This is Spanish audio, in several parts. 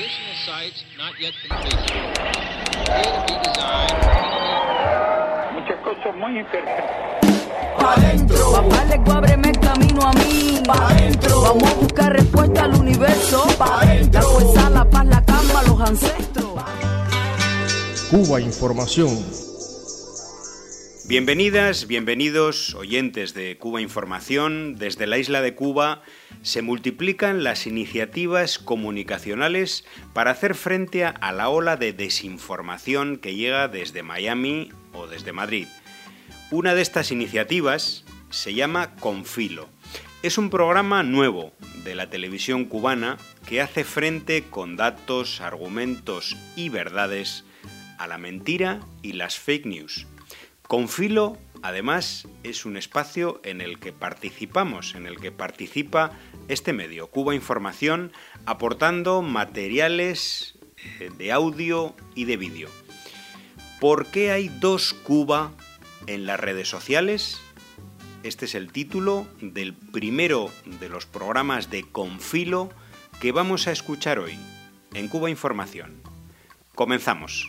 Additional sites not yet completed. Appear to be designed. Muchas cosas muy interesantes. Pa' dentro. Papá le ábreme el camino a mí. Pa' dentro. Vamos a buscar respuesta al universo. Pa' dentro. La fuerza, la paz, la calma, los ancestros. Cuba Información. Bienvenidas, bienvenidos, oyentes de Cuba Información. Desde la isla de Cuba se multiplican las iniciativas comunicacionales para hacer frente a la ola de desinformación que llega desde Miami o desde Madrid. Una de estas iniciativas se llama Confilo. Es un programa nuevo de la televisión cubana que hace frente con datos, argumentos y verdades a la mentira y las fake news. Confilo, además, es un espacio en el que participamos, en el que participa este medio, Cuba Información, aportando materiales de audio y de vídeo. ¿Por qué hay dos Cuba en las redes sociales? Este es el título del primero de los programas de Confilo que vamos a escuchar hoy en Cuba Información. Comenzamos.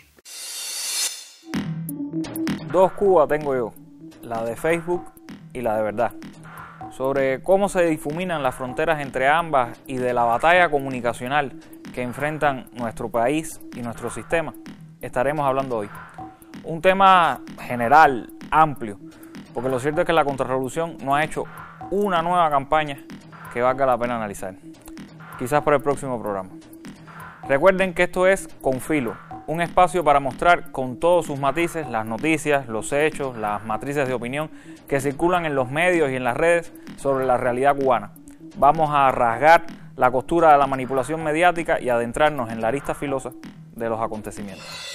Dos Cuba tengo yo, la de Facebook y la de verdad. Sobre cómo se difuminan las fronteras entre ambas y de la batalla comunicacional que enfrentan nuestro país y nuestro sistema, estaremos hablando hoy. Un tema general, amplio, porque lo cierto es que la contrarrevolución no ha hecho una nueva campaña que valga la pena analizar. Quizás para el próximo programa. Recuerden que esto es Confilo, un espacio para mostrar con todos sus matices las noticias, los hechos, las matrices de opinión que circulan en los medios y en las redes sobre la realidad cubana. Vamos a rasgar la costura de la manipulación mediática y adentrarnos en la arista filosa de los acontecimientos.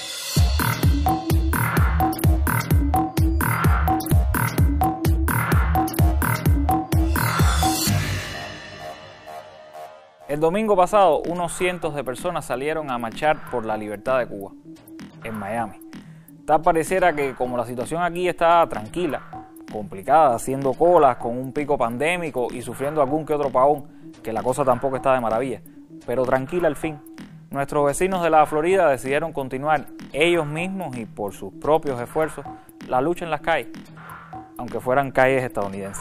El domingo pasado, unos cientos de personas salieron a marchar por la libertad de Cuba, en Miami. Tal pareciera que como la situación aquí está tranquila, complicada, haciendo colas con un pico pandémico y sufriendo algún que otro apagón, que la cosa tampoco está de maravilla, pero tranquila al fin. Nuestros vecinos de la Florida decidieron continuar ellos mismos y por sus propios esfuerzos la lucha en las calles, aunque fueran calles estadounidenses.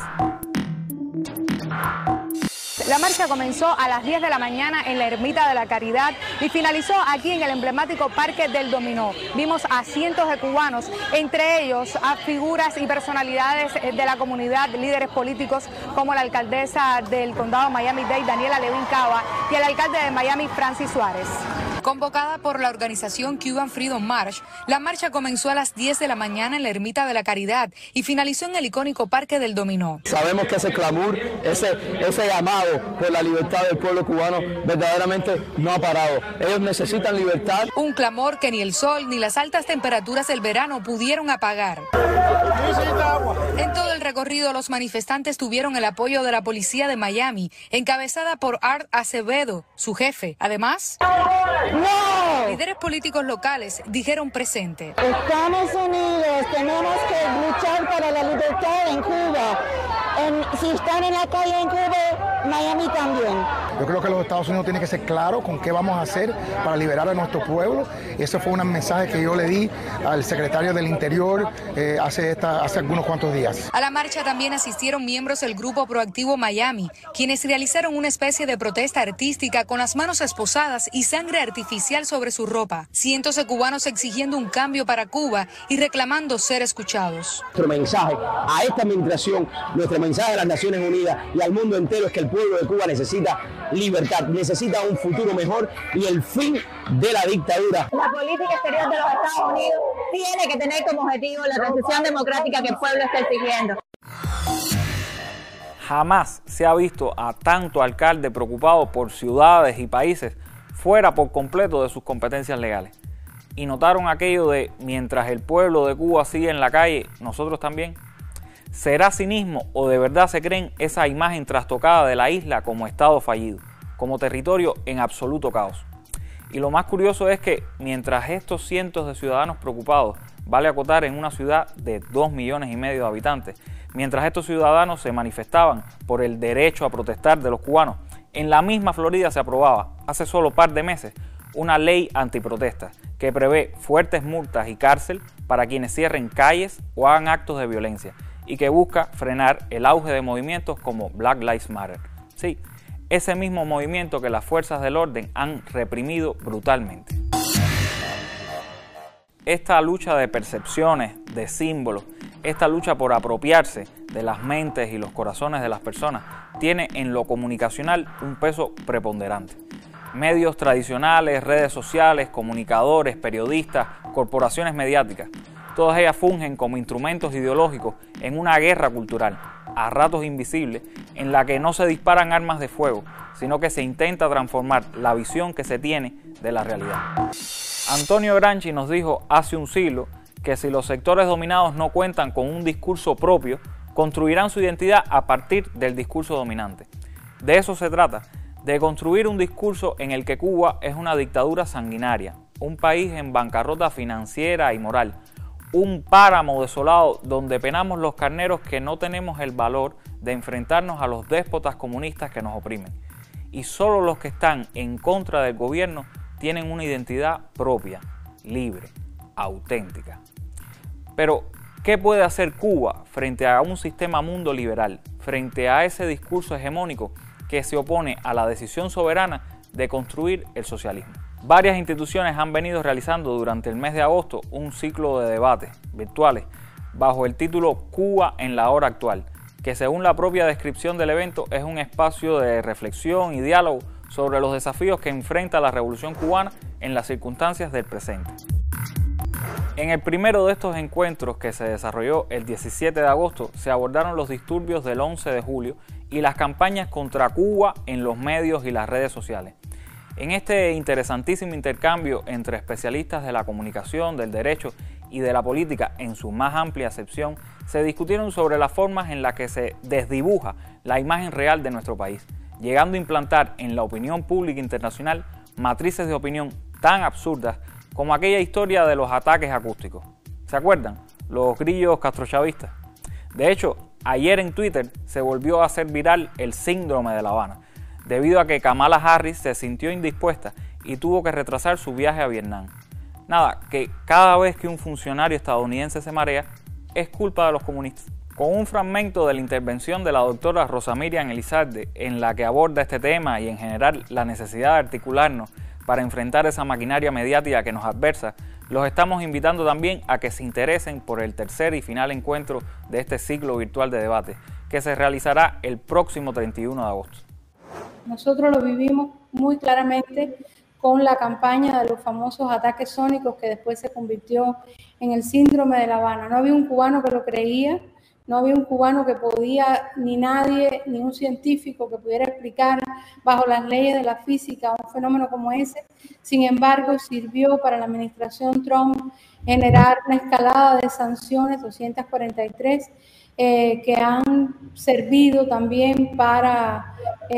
La marcha comenzó a las 10 de la mañana en la Ermita de la Caridad y finalizó aquí en el emblemático Parque del Dominó. Vimos a cientos de cubanos, entre ellos a figuras y personalidades de la comunidad, líderes políticos como la alcaldesa del condado Miami-Dade, Daniela Levin Cava, y el alcalde de Miami, Francis Suárez. Convocada por la organización Cuban Freedom March, la marcha comenzó a las 10 de la mañana en la Ermita de la Caridad y finalizó en el icónico Parque del Dominó. Sabemos que ese clamor, ese llamado por la libertad del pueblo cubano verdaderamente no ha parado. Ellos necesitan libertad. Un clamor que ni el sol ni las altas temperaturas del verano pudieron apagar. En todo el recorrido, los manifestantes tuvieron el apoyo de la policía de Miami, encabezada por Art Acevedo, su jefe. Además, líderes políticos locales dijeron presente. Estados Unidos, tenemos que luchar para la libertad en Cuba. Si están en la calle en Cuba, Miami también. Yo creo que los Estados Unidos tienen que ser claros con qué vamos a hacer para liberar a nuestro pueblo. Ese fue un mensaje que yo le di al secretario del Interior hace algunos cuantos días. A la marcha también asistieron miembros del Grupo Proactivo Miami, quienes realizaron una especie de protesta artística con las manos esposadas y sangre artificial sobre su ropa. Cientos de cubanos exigiendo un cambio para Cuba y reclamando ser escuchados. Nuestro mensaje a esta administración, nuestro mensaje a las Naciones Unidas y al mundo entero es que el pueblo de Cuba necesita libertad, necesita un futuro mejor y el fin de la dictadura. La política exterior de los Estados Unidos tiene que tener como objetivo la transición democrática que el pueblo está exigiendo. Jamás se ha visto a tanto alcalde preocupado por ciudades y países fuera por completo de sus competencias legales. Y notaron aquello de mientras el pueblo de Cuba sigue en la calle, nosotros también. ¿Será cinismo o de verdad se creen esa imagen trastocada de la isla como estado fallido, como territorio en absoluto caos? Y lo más curioso es que mientras estos cientos de ciudadanos preocupados, vale acotar en una ciudad de 2,5 millones de habitantes, mientras estos ciudadanos se manifestaban por el derecho a protestar de los cubanos, en la misma Florida se aprobaba, hace solo par de meses, una ley antiprotesta que prevé fuertes multas y cárcel para quienes cierren calles o hagan actos de violencia y que busca frenar el auge de movimientos como Black Lives Matter. Sí, ese mismo movimiento que las fuerzas del orden han reprimido brutalmente. Esta lucha de percepciones, de símbolos, esta lucha por apropiarse de las mentes y los corazones de las personas tiene en lo comunicacional un peso preponderante. Medios tradicionales, redes sociales, comunicadores, periodistas, corporaciones mediáticas, todas ellas fungen como instrumentos ideológicos en una guerra cultural, a ratos invisible, en la que no se disparan armas de fuego, sino que se intenta transformar la visión que se tiene de la realidad. Antonio Gramsci nos dijo hace un siglo que si los sectores dominados no cuentan con un discurso propio, construirán su identidad a partir del discurso dominante. De eso se trata, de construir un discurso en el que Cuba es una dictadura sanguinaria, un país en bancarrota financiera y moral, un páramo desolado donde penamos los carneros que no tenemos el valor de enfrentarnos a los déspotas comunistas que nos oprimen. Y solo los que están en contra del gobierno tienen una identidad propia, libre, auténtica. Pero, ¿qué puede hacer Cuba frente a un sistema mundo liberal, frente a ese discurso hegemónico que se opone a la decisión soberana de construir el socialismo? Varias instituciones han venido realizando durante el mes de agosto un ciclo de debates virtuales bajo el título Cuba en la hora actual, que según la propia descripción del evento es un espacio de reflexión y diálogo sobre los desafíos que enfrenta la revolución cubana en las circunstancias del presente. En el primero de estos encuentros, que se desarrolló el 17 de agosto, se abordaron los disturbios del 11 de julio y las campañas contra Cuba en los medios y las redes sociales. En este interesantísimo intercambio entre especialistas de la comunicación, del derecho y de la política en su más amplia acepción, se discutieron sobre las formas en las que se desdibuja la imagen real de nuestro país, llegando a implantar en la opinión pública internacional matrices de opinión tan absurdas como aquella historia de los ataques acústicos. ¿Se acuerdan? Los grillos castrochavistas. De hecho, ayer en Twitter se volvió a hacer viral el síndrome de La Habana, debido a que Kamala Harris se sintió indispuesta y tuvo que retrasar su viaje a Vietnam. Nada, que cada vez que un funcionario estadounidense se marea, es culpa de los comunistas. Con un fragmento de la intervención de la doctora Rosa Miriam Elizalde, en la que aborda este tema y en general la necesidad de articularnos para enfrentar esa maquinaria mediática que nos adversa, los estamos invitando también a que se interesen por el tercer y final encuentro de este ciclo virtual de debate, que se realizará el próximo 31 de agosto. Nosotros lo vivimos muy claramente con la campaña de los famosos ataques sónicos que después se convirtió en el síndrome de La Habana. No había un cubano que lo creía, no había un cubano que podía, ni nadie, ni un científico que pudiera explicar bajo las leyes de la física un fenómeno como ese. Sin embargo, sirvió para la administración Trump generar una escalada de sanciones, 243, que han servido también para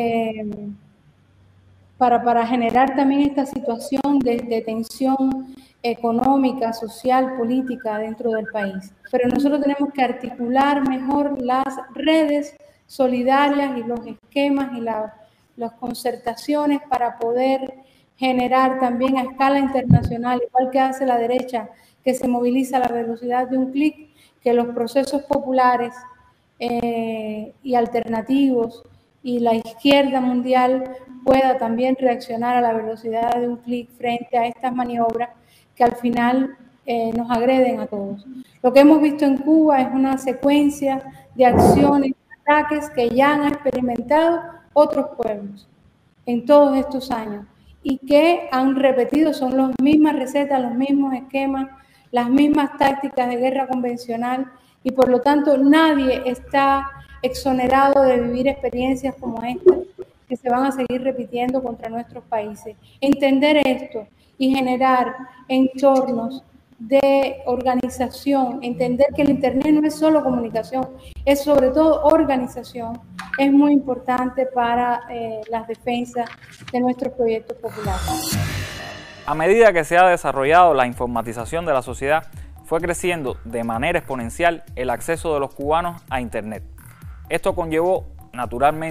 generar también esta situación de tensión económica, social, política dentro del país. Pero nosotros tenemos que articular mejor las redes solidarias y los esquemas y las concertaciones para poder generar también a escala internacional, igual que hace la derecha, que se moviliza a la velocidad de un clic, que los procesos populares y alternativos y la izquierda mundial pueda también reaccionar a la velocidad de un clic frente a estas maniobras que al final nos agreden a todos. Lo que hemos visto en Cuba es una secuencia de acciones, ataques que ya han experimentado otros pueblos en todos estos años y que han repetido, son las mismas recetas, los mismos esquemas, las mismas tácticas de guerra convencional y por lo tanto nadie está exonerado de vivir experiencias como estas que se van a seguir repitiendo contra nuestros países. Entender esto y generar entornos de organización, entender que el Internet no es solo comunicación, es sobre todo organización, es muy importante para las defensas de nuestros proyectos populares. A medida que se ha desarrollado la informatización de la sociedad, fue creciendo de manera exponencial el acceso de los cubanos a Internet. Esto conllevó, naturalmente,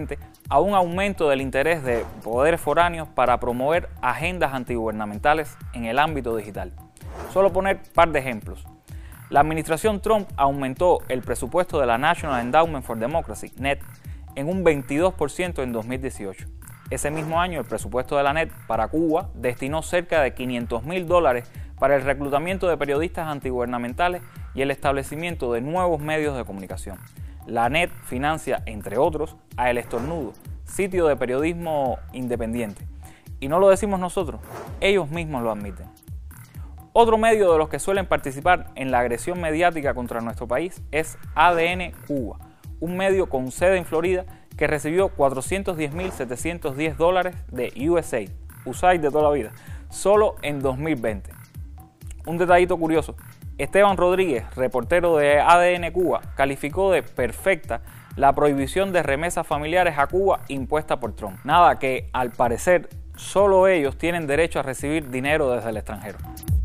a un aumento del interés de poderes foráneos para promover agendas antigubernamentales en el ámbito digital. Solo poner un par de ejemplos. La administración Trump aumentó el presupuesto de la National Endowment for Democracy, NED, en un 22% en 2018. Ese mismo año, el presupuesto de la NED para Cuba destinó cerca de $500,000 para el reclutamiento de periodistas antigubernamentales y el establecimiento de nuevos medios de comunicación. La NED financia, entre otros, a El Estornudo, sitio de periodismo independiente. Y no lo decimos nosotros, ellos mismos lo admiten. Otro medio de los que suelen participar en la agresión mediática contra nuestro país es ADN Cuba, un medio con sede en Florida que recibió $410,710 de USAID de toda la vida, solo en 2020. Un detallito curioso, Esteban Rodríguez, reportero de ADN Cuba, calificó de perfecta la prohibición de remesas familiares a Cuba impuesta por Trump. Nada que, al parecer, solo ellos tienen derecho a recibir dinero desde el extranjero.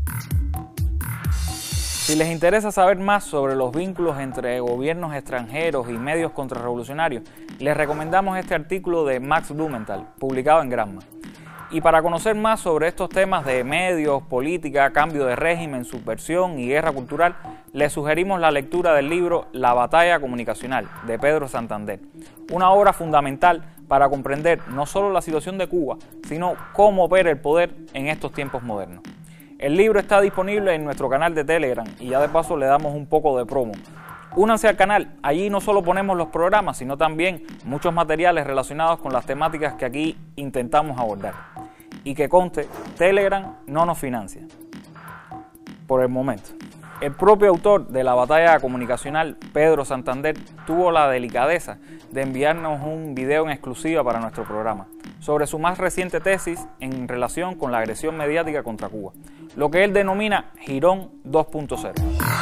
Si les interesa saber más sobre los vínculos entre gobiernos extranjeros y medios contrarrevolucionarios, les recomendamos este artículo de Max Blumenthal, publicado en Gramma. Y para conocer más sobre estos temas de medios, política, cambio de régimen, subversión y guerra cultural, les sugerimos la lectura del libro La batalla comunicacional, de Pedro Santander, una obra fundamental para comprender no solo la situación de Cuba, sino cómo opera el poder en estos tiempos modernos. El libro está disponible en nuestro canal de Telegram y ya de paso le damos un poco de promo. Únanse al canal, allí no solo ponemos los programas, sino también muchos materiales relacionados con las temáticas que aquí intentamos abordar. Y que conste, Telegram no nos financia, por el momento. El propio autor de La batalla comunicacional, Pedro Santander, tuvo la delicadeza de enviarnos un video en exclusiva para nuestro programa sobre su más reciente tesis en relación con la agresión mediática contra Cuba, lo que él denomina Girón 2.0.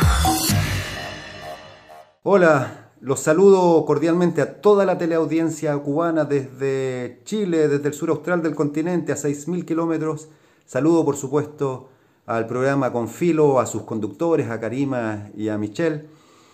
Hola, los saludo cordialmente a toda la teleaudiencia cubana desde Chile, desde el sur austral del continente, a 6.000 kilómetros. Saludo, por supuesto, al programa Con Filo, a sus conductores, a Karima y a Michelle.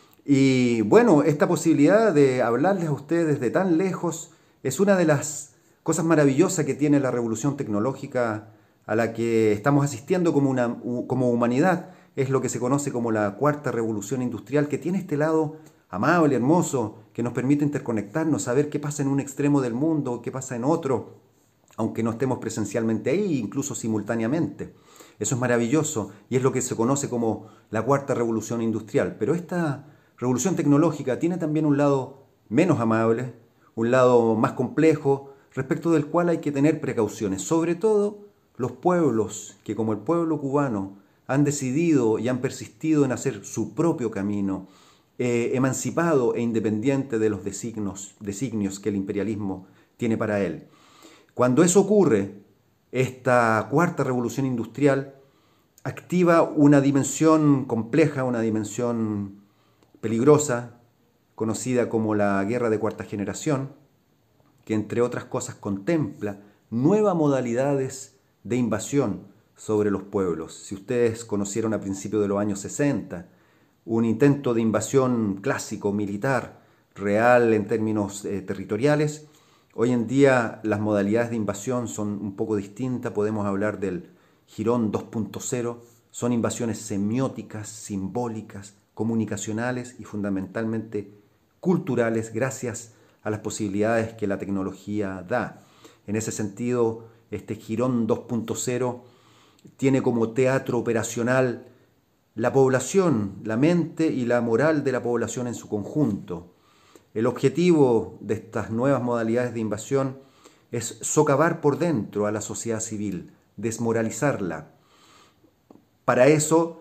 Y bueno, esta posibilidad de hablarles a ustedes desde tan lejos es una de las cosas maravillosas que tiene la revolución tecnológica a la que estamos asistiendo como humanidad. Es lo que se conoce como la cuarta revolución industrial, que tiene este lado amable, hermoso, que nos permite interconectarnos, saber qué pasa en un extremo del mundo, qué pasa en otro, aunque no estemos presencialmente ahí, incluso simultáneamente. Eso es maravilloso y es lo que se conoce como la cuarta revolución industrial. Pero esta revolución tecnológica tiene también un lado menos amable, un lado más complejo, respecto del cual hay que tener precauciones. Sobre todo los pueblos que, como el pueblo cubano, han decidido y han persistido en hacer su propio camino, emancipado e independiente de los designios que el imperialismo tiene para él. Cuando eso ocurre, esta cuarta revolución industrial activa una dimensión compleja, una dimensión peligrosa, conocida como la guerra de cuarta generación, que entre otras cosas contempla nuevas modalidades de invasión sobre los pueblos. Si ustedes conocieron a principios de los años 60, un intento de invasión clásico, militar, real en términos territoriales, hoy en día las modalidades de invasión son un poco distintas. Podemos hablar del Girón 2.0, son invasiones semióticas, simbólicas, comunicacionales y fundamentalmente culturales, gracias a las posibilidades que la tecnología da. En ese sentido, este Girón 2.0 tiene como teatro operacional la población, la mente y la moral de la población en su conjunto. El objetivo de estas nuevas modalidades de invasión es socavar por dentro a la sociedad civil, desmoralizarla. Para eso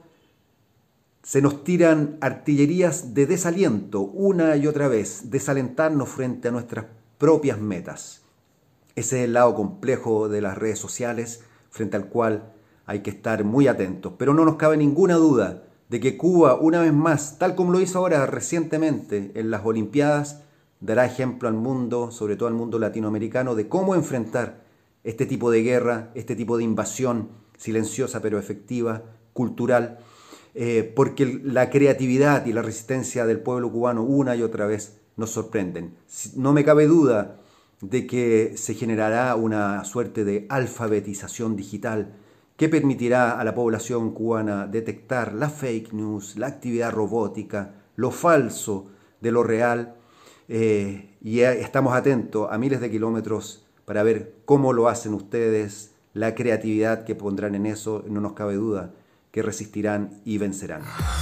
se nos tiran artillerías de desaliento una y otra vez, desalentarnos frente a nuestras propias metas. Ese es el lado complejo de las redes sociales, frente al cual hay que estar muy atentos. Pero no nos cabe ninguna duda de que Cuba, una vez más, tal como lo hizo ahora recientemente en las Olimpiadas, dará ejemplo al mundo, sobre todo al mundo latinoamericano, de cómo enfrentar este tipo de guerra, este tipo de invasión silenciosa pero efectiva, cultural, porque la creatividad y la resistencia del pueblo cubano una y otra vez nos sorprenden. No me cabe duda de que se generará una suerte de alfabetización digital que permitirá a la población cubana detectar la fake news, la actividad robótica, lo falso de lo real, y estamos atentos a miles de kilómetros para ver cómo lo hacen ustedes, la creatividad que pondrán en eso, no nos cabe duda que resistirán y vencerán.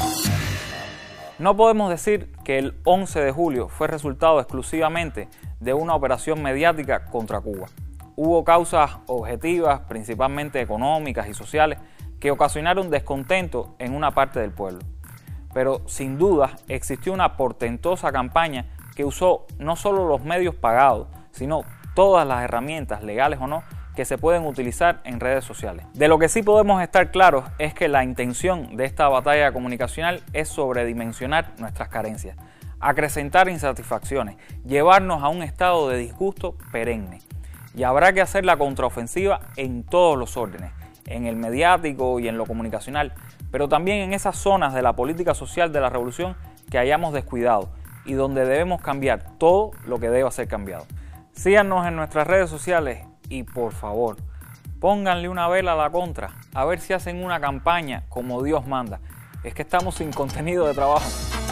No podemos decir que el 11 de julio fue resultado exclusivamente de una operación mediática contra Cuba. Hubo causas objetivas, principalmente económicas y sociales, que ocasionaron descontento en una parte del pueblo. Pero sin duda existió una portentosa campaña que usó no solo los medios pagados, sino todas las herramientas, legales o no, que se pueden utilizar en redes sociales. De lo que sí podemos estar claros es que la intención de esta batalla comunicacional es sobredimensionar nuestras carencias, acrecentar insatisfacciones, llevarnos a un estado de disgusto perenne. Y habrá que hacer la contraofensiva en todos los órdenes, en el mediático y en lo comunicacional, pero también en esas zonas de la política social de la revolución que hayamos descuidado y donde debemos cambiar todo lo que deba ser cambiado. Síganos en nuestras redes sociales y por favor, pónganle una vela a la contra, a ver si hacen una campaña como Dios manda. Es que estamos sin contenido de trabajo.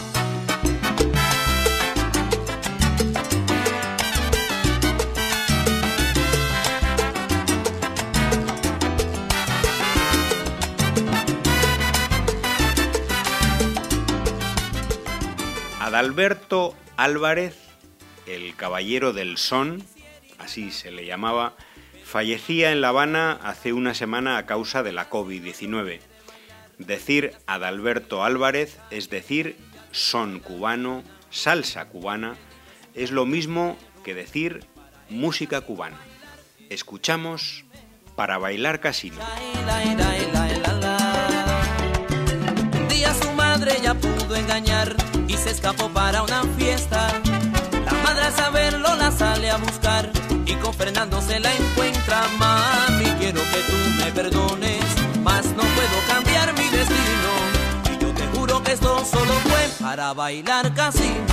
Adalberto Álvarez, el caballero del son, así se le llamaba, fallecía en La Habana hace una semana a causa de la COVID-19. Decir Adalberto Álvarez es decir son cubano, salsa cubana, es lo mismo que decir música cubana. Escuchamos Para bailar casino. Un día su madre ya pudo engañar y se escapó para una fiesta. La madre al saberlo la sale a buscar y con Fernando se la encuentra. Mami, quiero que tú me perdones, mas no puedo cambiar mi destino. Y yo te juro que esto solo fue para bailar casino.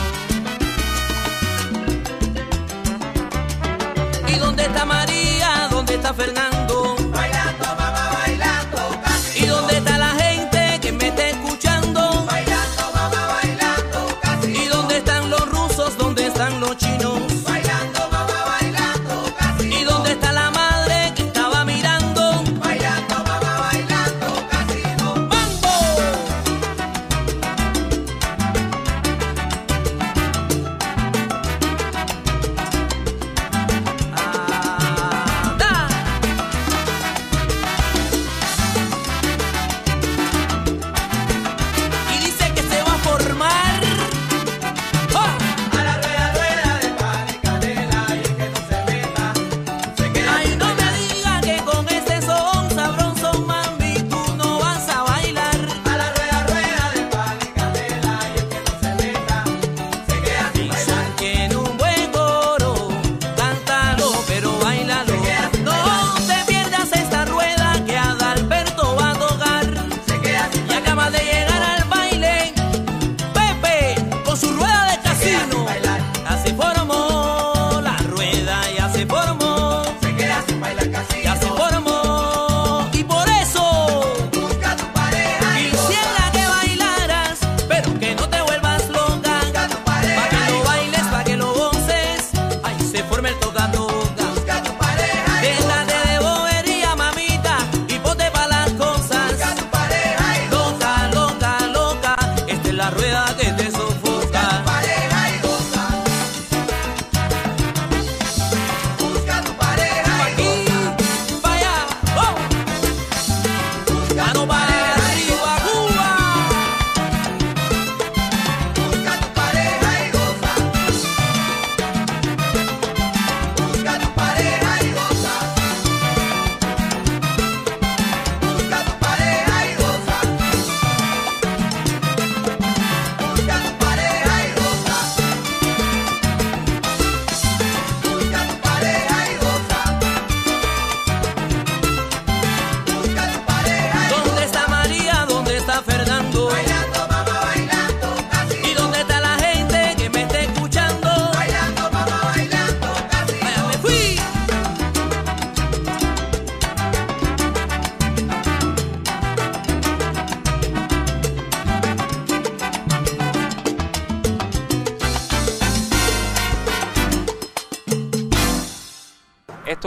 ¿Y dónde está María? ¿Dónde está Fernando? Bailando, mamá, bailando casino. ¿Y dónde está la gente que me está escuchando? Bailando, mamá, bailando casino. ¿Y dónde están los rusos? ¿Dónde están los chinos? Bailando, mamá, bailando casino. ¿Y dónde está la madre que estaba mirando? Bailando, mamá, bailando casino. ¡Mambo!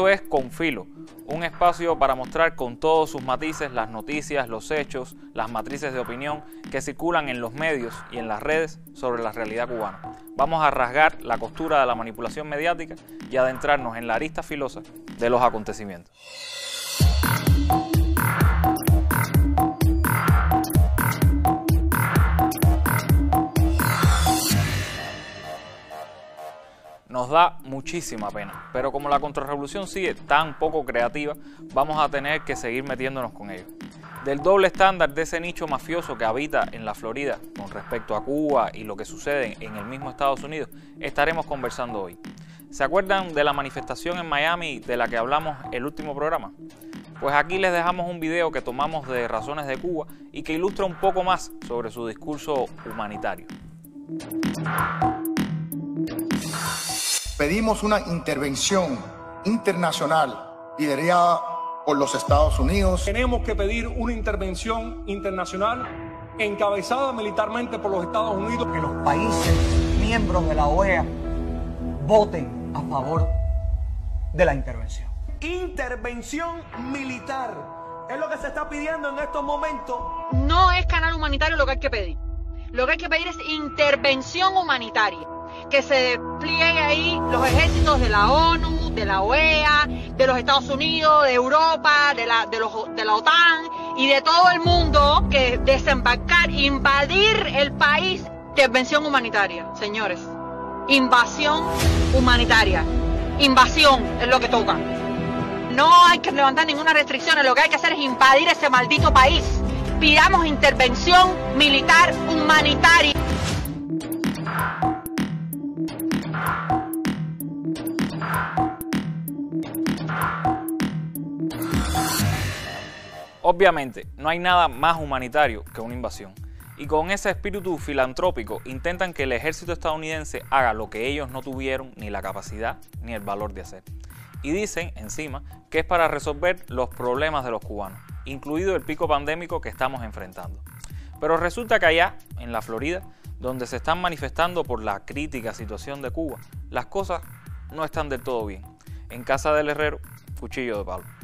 Esto es Con Filo, un espacio para mostrar con todos sus matices las noticias, los hechos, las matrices de opinión que circulan en los medios y en las redes sobre la realidad cubana. Vamos a rasgar la costura de la manipulación mediática y adentrarnos en la arista filosa de los acontecimientos. Nos da muchísima pena, pero como la contrarrevolución sigue tan poco creativa, vamos a tener que seguir metiéndonos con ello. Del doble estándar de ese nicho mafioso que habita en la Florida con respecto a Cuba y lo que sucede en el mismo Estados Unidos, estaremos conversando hoy. ¿Se acuerdan de la manifestación en Miami de la que hablamos el último programa? Pues aquí les dejamos un video que tomamos de Razones de Cuba y que ilustra un poco más sobre su discurso humanitario. Pedimos una intervención internacional liderada por los Estados Unidos. Tenemos que pedir una intervención internacional encabezada militarmente por los Estados Unidos. Que los países miembros de la OEA voten a favor de la intervención. Intervención militar es lo que se está pidiendo en estos momentos. No es canal humanitario lo que hay que pedir. Lo que hay que pedir es intervención humanitaria. Que se despliegue ahí los ejércitos de la ONU, de la OEA, de los Estados Unidos, de Europa, de la OTAN y de todo el mundo, que desembarcar, invadir el país. Intervención humanitaria, señores. Invasión humanitaria. Invasión es lo que toca. No hay que levantar ninguna restricción, lo que hay que hacer es invadir ese maldito país. Pidamos intervención militar humanitaria. Obviamente, no hay nada más humanitario que una invasión. Y con ese espíritu filantrópico intentan que el ejército estadounidense haga lo que ellos no tuvieron ni la capacidad ni el valor de hacer. Y dicen, encima, que es para resolver los problemas de los cubanos, incluido el pico pandémico que estamos enfrentando. Pero resulta que allá, en la Florida, donde se están manifestando por la crítica situación de Cuba, las cosas no están del todo bien. En casa del herrero, cuchillo de palo.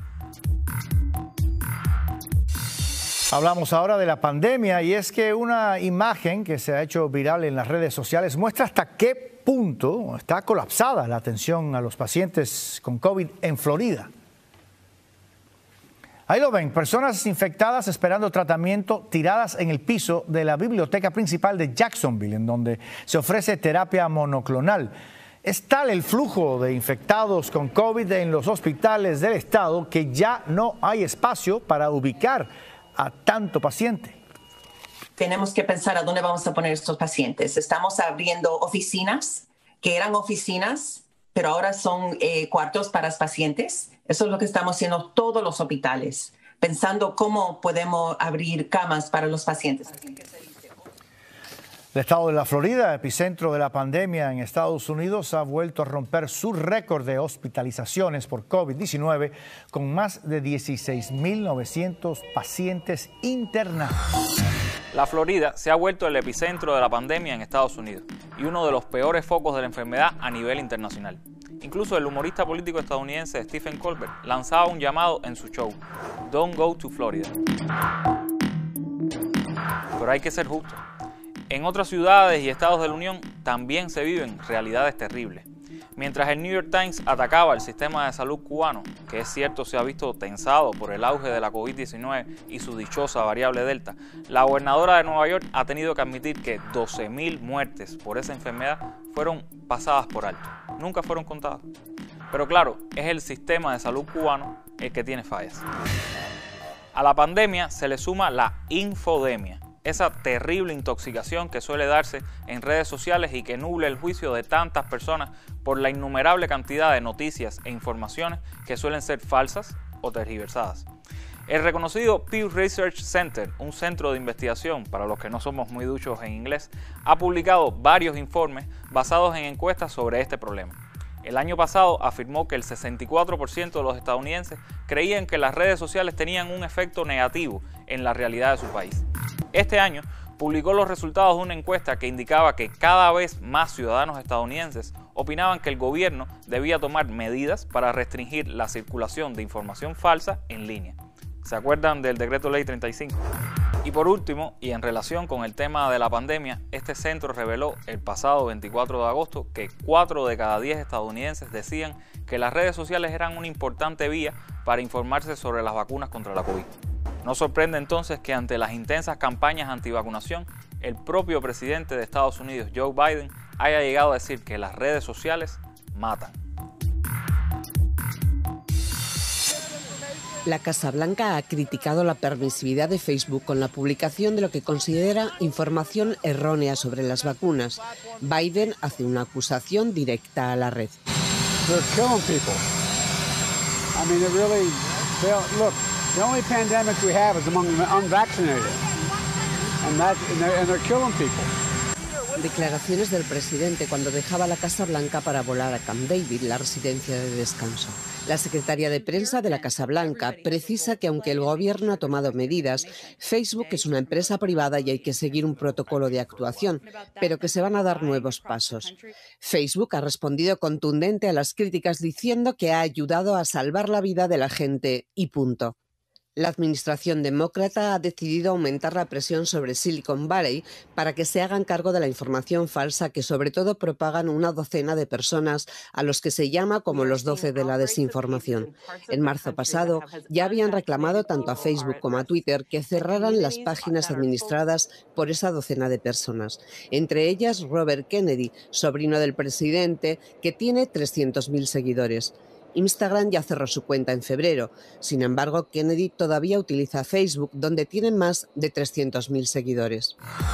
Hablamos ahora de la pandemia y es que una imagen que se ha hecho viral en las redes sociales muestra hasta qué punto está colapsada la atención a los pacientes con COVID en Florida. Ahí lo ven, personas infectadas esperando tratamiento tiradas en el piso de la biblioteca principal de Jacksonville, en donde se ofrece terapia monoclonal. Es tal el flujo de infectados con COVID en los hospitales del estado que ya no hay espacio para ubicar a tanto paciente. Tenemos que pensar a dónde vamos a poner estos pacientes. Estamos abriendo oficinas, que eran oficinas, pero ahora son cuartos para los pacientes. Eso es lo que estamos haciendo todos los hospitales, pensando cómo podemos abrir camas para los pacientes. El estado de la Florida, epicentro de la pandemia en Estados Unidos, ha vuelto a romper su récord de hospitalizaciones por COVID-19 con más de 16.900 pacientes internados. La Florida se ha vuelto el epicentro de la pandemia en Estados Unidos y uno de los peores focos de la enfermedad a nivel internacional. Incluso el humorista político estadounidense Stephen Colbert lanzaba un llamado en su show, Don't Go to Florida. Pero hay que ser justos. En otras ciudades y estados de la Unión también se viven realidades terribles. Mientras el New York Times atacaba el sistema de salud cubano, que es cierto se ha visto tensado por el auge de la COVID-19 y su dichosa variable Delta, la gobernadora de Nueva York ha tenido que admitir que 12.000 muertes por esa enfermedad fueron pasadas por alto, nunca fueron contadas. Pero claro, es el sistema de salud cubano el que tiene fallas. A la pandemia se le suma la infodemia, esa terrible intoxicación que suele darse en redes sociales y que nubla el juicio de tantas personas por la innumerable cantidad de noticias e informaciones que suelen ser falsas o tergiversadas. El reconocido Pew Research Center, un centro de investigación para los que no somos muy duchos en inglés, ha publicado varios informes basados en encuestas sobre este problema. El año pasado afirmó que el 64% de los estadounidenses creían que las redes sociales tenían un efecto negativo en la realidad de su país. Este año publicó los resultados de una encuesta que indicaba que cada vez más ciudadanos estadounidenses opinaban que el gobierno debía tomar medidas para restringir la circulación de información falsa en línea. ¿Se acuerdan del Decreto Ley 35? Y por último, y en relación con el tema de la pandemia, este centro reveló el pasado 24 de agosto que 4 de cada 10 estadounidenses decían que las redes sociales eran una importante vía para informarse sobre las vacunas contra la COVID. No sorprende entonces que ante las intensas campañas antivacunación, el propio presidente de Estados Unidos, Joe Biden, haya llegado a decir que las redes sociales matan. La Casa Blanca ha criticado la permisividad de Facebook con la publicación de lo que considera información errónea sobre las vacunas. Biden hace una acusación directa a la red. The only pandemic we have is among the unvaccinated, and they're killing people. Declaraciones del presidente cuando dejaba la Casa Blanca para volar a Camp David, la residencia de descanso. La secretaria de prensa de la Casa Blanca precisa que aunque el gobierno ha tomado medidas, Facebook es una empresa privada y hay que seguir un protocolo de actuación, pero que se van a dar nuevos pasos. Facebook ha respondido contundente a las críticas diciendo que ha ayudado a salvar la vida de la gente y punto. La administración demócrata ha decidido aumentar la presión sobre Silicon Valley para que se hagan cargo de la información falsa que sobre todo propagan una docena de personas a los que se llama como los 12 de la desinformación. En marzo pasado ya habían reclamado tanto a Facebook como a Twitter que cerraran las páginas administradas por esa docena de personas. Entre ellas Robert Kennedy, sobrino del presidente, que tiene 300.000 seguidores. Instagram ya cerró su cuenta en febrero. Sin embargo, Kennedy todavía utiliza Facebook, donde tiene más de 300.000 seguidores.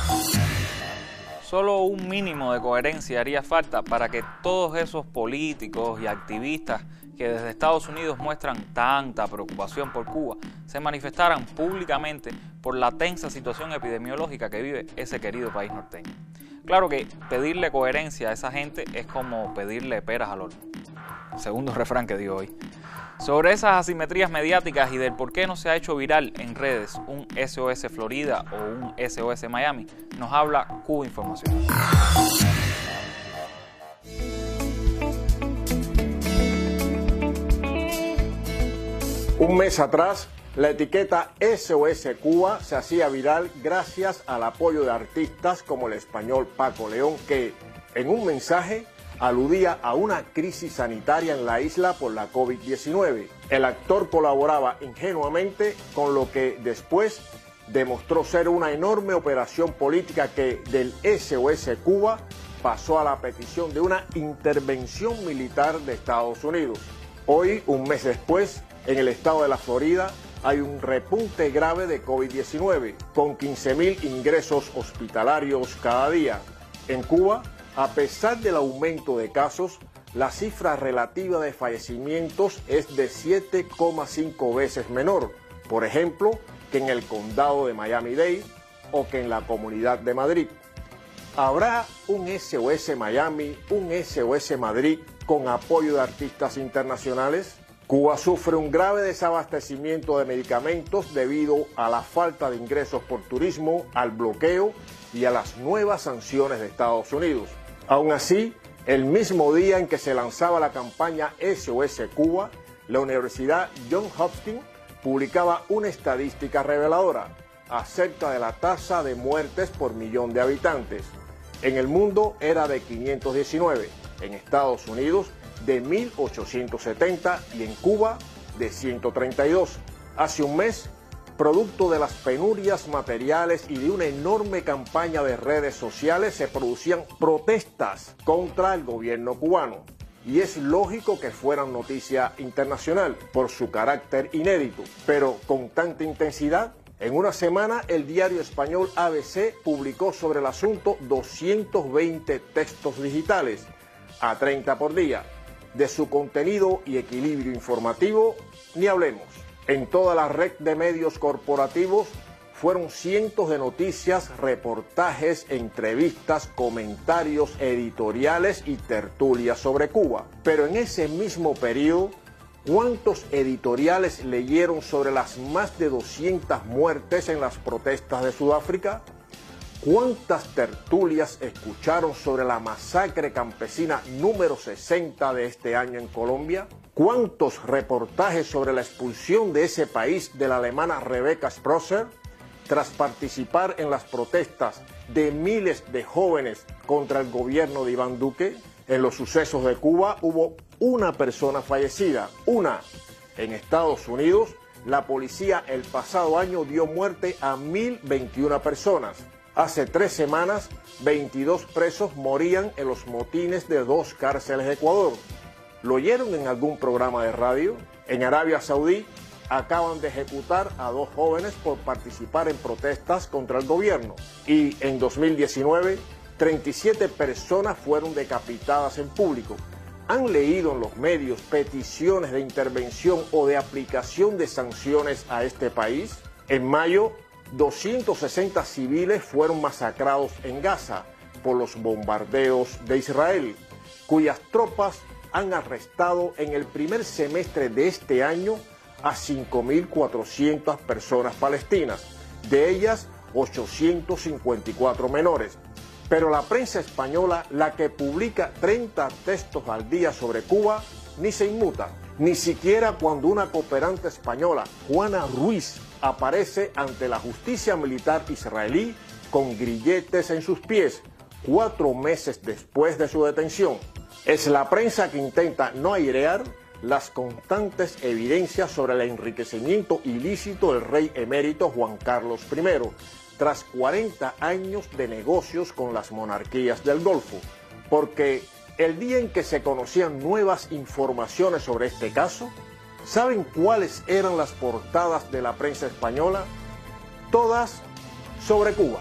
Solo un mínimo de coherencia haría falta para que todos esos políticos y activistas que desde Estados Unidos muestran tanta preocupación por Cuba se manifestaran públicamente por la tensa situación epidemiológica que vive ese querido país norteño. Claro que pedirle coherencia a esa gente es como pedirle peras al horno. Segundo refrán que digo hoy. Sobre esas asimetrías mediáticas y del por qué no se ha hecho viral en redes un SOS Florida o un SOS Miami, nos habla Cuba Información. Un mes atrás, la etiqueta SOS Cuba se hacía viral gracias al apoyo de artistas como el español Paco León, que en un mensaje aludía a una crisis sanitaria en la isla por la COVID-19. El actor colaboraba ingenuamente con lo que después demostró ser una enorme operación política que del SOS Cuba pasó a la petición de una intervención militar de Estados Unidos. Hoy, un mes después, en el estado de la Florida, hay un repunte grave de COVID-19, con 15.000 ingresos hospitalarios cada día. En Cuba, a pesar del aumento de casos, la cifra relativa de fallecimientos es de 7,5 veces menor, por ejemplo, que en el condado de Miami-Dade o que en la Comunidad de Madrid. ¿Habrá un SOS Miami, un SOS Madrid con apoyo de artistas internacionales? Cuba sufre un grave desabastecimiento de medicamentos debido a la falta de ingresos por turismo, al bloqueo y a las nuevas sanciones de Estados Unidos. Aún así, el mismo día en que se lanzaba la campaña SOS Cuba, la Universidad Johns Hopkins publicaba una estadística reveladora acerca de la tasa de muertes por millón de habitantes. En el mundo era de 519, en Estados Unidos de 1.870 y en Cuba de 132. Hace un mes, producto de las penurias materiales y de una enorme campaña de redes sociales, se producían protestas contra el gobierno cubano. Y es lógico que fueran noticia internacional por su carácter inédito, pero con tanta intensidad. En una semana, el diario español ABC publicó sobre el asunto 220 textos digitales, a 30 por día. De su contenido y equilibrio informativo, ni hablemos. En toda la red de medios corporativos fueron cientos de noticias, reportajes, entrevistas, comentarios, editoriales y tertulias sobre Cuba. Pero en ese mismo periodo, ¿cuántos editoriales leyeron sobre las más de 200 muertes en las protestas de Sudáfrica? ¿Cuántas tertulias escucharon sobre la masacre campesina número 60 de este año en Colombia? ¿Cuántos reportajes sobre la expulsión de ese país de la alemana Rebecca Sprosser tras participar en las protestas de miles de jóvenes contra el gobierno de Iván Duque? En los sucesos de Cuba hubo una persona fallecida, una. En Estados Unidos, la policía el pasado año dio muerte a 1.021 personas. Hace 3 semanas, 22 presos morían en los motines de 2 cárceles de Ecuador. ¿Lo oyeron en algún programa de radio? En Arabia Saudí acaban de ejecutar a 2 jóvenes por participar en protestas contra el gobierno. Y en 2019, 37 personas fueron decapitadas en público. ¿Han leído en los medios peticiones de intervención o de aplicación de sanciones a este país? En mayo, 260 civiles fueron masacrados en Gaza por los bombardeos de Israel, cuyas tropas han arrestado en el primer semestre de este año a 5.400 personas palestinas, de ellas 854 menores. Pero la prensa española, la que publica 30 textos al día sobre Cuba, ni se inmuta. Ni siquiera cuando una cooperante española, Juana Ruiz, aparece ante la justicia militar israelí con grilletes en sus pies, 4 meses después de su detención. Es la prensa que intenta no airear las constantes evidencias sobre el enriquecimiento ilícito del rey emérito Juan Carlos I, tras 40 años de negocios con las monarquías del Golfo, porque el día en que se conocían nuevas informaciones sobre este caso, ¿saben cuáles eran las portadas de la prensa española? Todas sobre Cuba.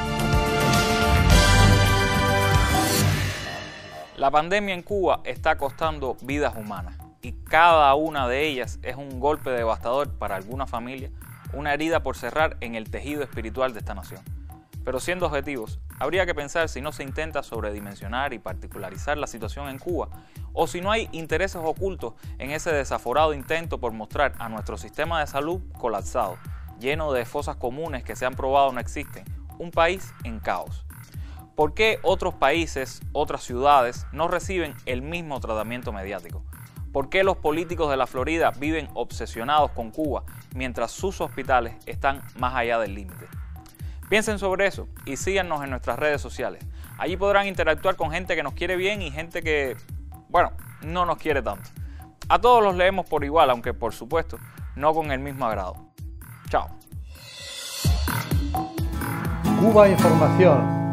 La pandemia en Cuba está costando vidas humanas y cada una de ellas es un golpe devastador para alguna familia, una herida por cerrar en el tejido espiritual de esta nación. Pero siendo objetivos, habría que pensar si no se intenta sobredimensionar y particularizar la situación en Cuba, o si no hay intereses ocultos en ese desaforado intento por mostrar a nuestro sistema de salud colapsado, lleno de fosas comunes que se han probado no existen, un país en caos. ¿Por qué otros países, otras ciudades no reciben el mismo tratamiento mediático? ¿Por qué los políticos de la Florida viven obsesionados con Cuba mientras sus hospitales están más allá del límite? Piensen sobre eso y síganos en nuestras redes sociales. Allí podrán interactuar con gente que nos quiere bien y gente que, bueno, no nos quiere tanto. A todos los leemos por igual, aunque por supuesto no con el mismo agrado. Chao. Cuba Información.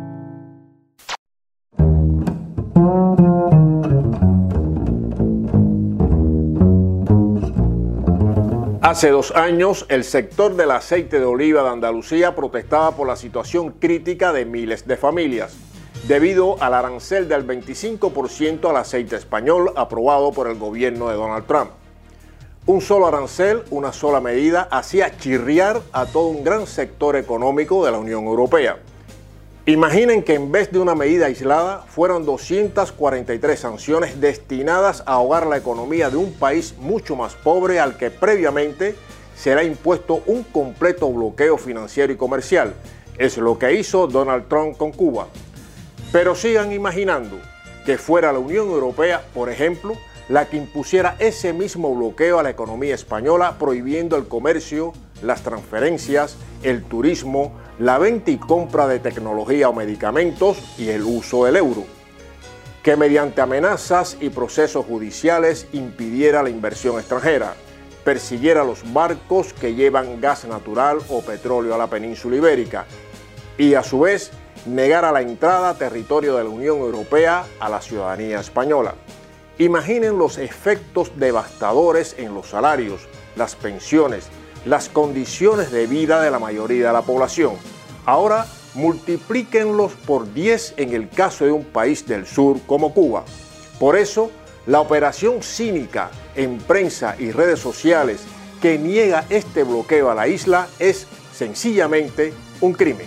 Hace 2 años, el sector del aceite de oliva de Andalucía protestaba por la situación crítica de miles de familias, debido al arancel del 25% al aceite español aprobado por el gobierno de Donald Trump. Un solo arancel, una sola medida, hacía chirriar a todo un gran sector económico de la Unión Europea. Imaginen que en vez de una medida aislada, fueron 243 sanciones destinadas a ahogar la economía de un país mucho más pobre al que previamente se le ha impuesto un completo bloqueo financiero y comercial. Es lo que hizo Donald Trump con Cuba. Pero sigan imaginando que fuera la Unión Europea, por ejemplo, la que impusiera ese mismo bloqueo a la economía española, prohibiendo el comercio, las transferencias, el turismo, la venta y compra de tecnología o medicamentos y el uso del euro. Que mediante amenazas y procesos judiciales impidiera la inversión extranjera, persiguiera los barcos que llevan gas natural o petróleo a la península ibérica y a su vez negara la entrada a territorio de la Unión Europea a la ciudadanía española. Imaginen los efectos devastadores en los salarios, las pensiones, las condiciones de vida de la mayoría de la población. Ahora multiplíquenlos por 10 en el caso de un país del sur como Cuba. Por eso, la operación cínica en prensa y redes sociales que niega este bloqueo a la isla es sencillamente un crimen.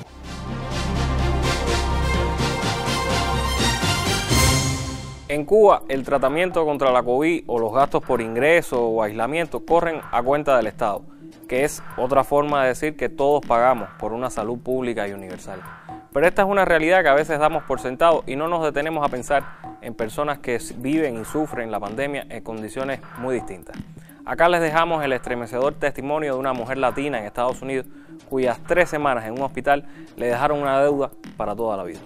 En Cuba, el tratamiento contra la COVID o los gastos por ingreso o aislamiento corren a cuenta del Estado. que es otra forma de decir que todos pagamos por una salud pública y universal. Pero esta es una realidad que a veces damos por sentado y no nos detenemos a pensar en personas que viven y sufren la pandemia en condiciones muy distintas. Acá les dejamos el estremecedor testimonio de una mujer latina en Estados Unidos cuyas 3 semanas en un hospital le dejaron una deuda para toda la vida.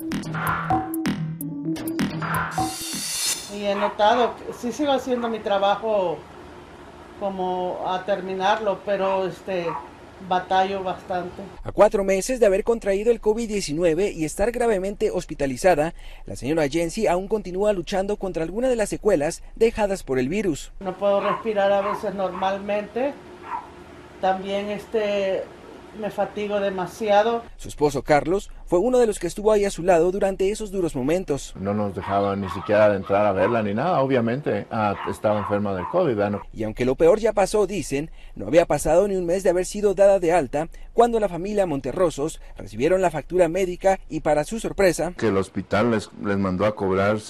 Y he notado que sí sigo haciendo mi trabajo como a terminarlo, pero batallo bastante. A 4 meses de haber contraído el COVID-19 y estar gravemente hospitalizada, la señora Jensi aún continúa luchando contra algunas de las secuelas dejadas por el virus. No puedo respirar a veces normalmente. También me fatigo demasiado. Su esposo Carlos fue uno de los que estuvo ahí a su lado durante esos duros momentos. No nos dejaban ni siquiera entrar a verla ni nada, obviamente estaba enferma del COVID. ¿no? Y aunque lo peor ya pasó, dicen, no había pasado ni un mes de haber sido dada de alta cuando la familia Monterrosos recibieron la factura médica y para su sorpresa... Que el hospital les mandó a cobrar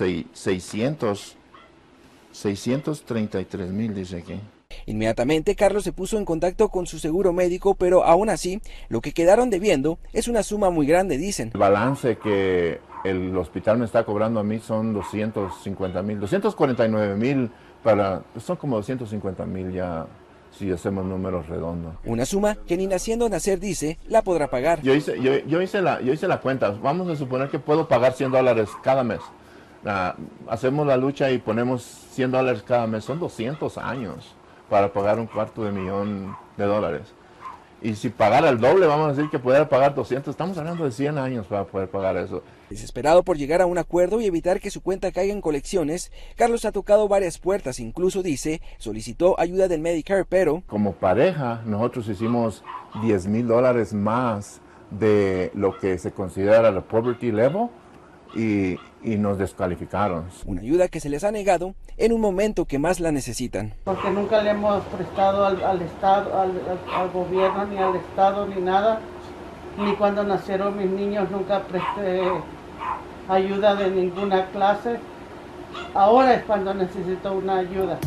633,000, dice aquí. Inmediatamente Carlos se puso en contacto con su seguro médico, pero aún así lo que quedaron debiendo es una suma muy grande, dicen. El balance que el hospital me está cobrando a mí son 250,000, 249,000 son como 250,000 ya si hacemos números redondos. Una suma que ni naciendo nacer, dice, la podrá pagar. Yo hice la cuenta, vamos a suponer que puedo pagar $100 cada mes. Hacemos la lucha y ponemos $100 cada mes, son 200 años. Para pagar $250,000. Y si pagara el doble, vamos a decir que pudiera pagar 200, estamos hablando de 100 años para poder pagar eso. Desesperado por llegar a un acuerdo y evitar que su cuenta caiga en colecciones, Carlos ha tocado varias puertas, incluso dice, solicitó ayuda del Medicare, pero... Como pareja, nosotros hicimos $10,000 más de lo que se considera el poverty level y nos descalificaron. Una ayuda que se les ha negado en un momento que más la necesitan. Porque nunca le hemos prestado al Estado, al gobierno, ni al Estado, ni nada. Ni cuando nacieron mis niños nunca presté ayuda de ninguna clase. Ahora es cuando necesito una ayuda.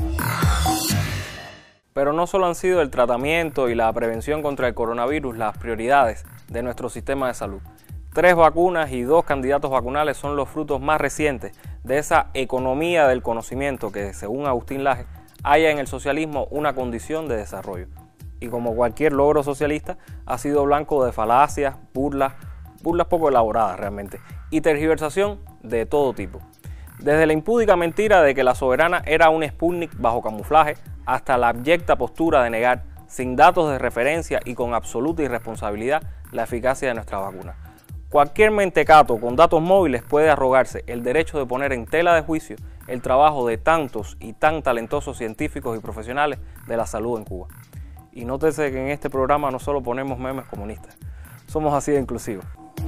Pero no solo han sido el tratamiento y la prevención contra el coronavirus las prioridades de nuestro sistema de salud. 3 vacunas y 2 candidatos vacunales son los frutos más recientes de esa economía del conocimiento que, según Agustín Laje, halla en el socialismo una condición de desarrollo. Y como cualquier logro socialista, ha sido blanco de falacias, burlas poco elaboradas realmente, y tergiversación de todo tipo. Desde la impúdica mentira de que la soberana era un Sputnik bajo camuflaje, hasta la abyecta postura de negar, sin datos de referencia y con absoluta irresponsabilidad, la eficacia de nuestra vacuna. Cualquier mentecato con datos móviles puede arrogarse el derecho de poner en tela de juicio el trabajo de tantos y tan talentosos científicos y profesionales de la salud en Cuba. Y nótese que en este programa no solo ponemos memes comunistas, somos así de inclusivos.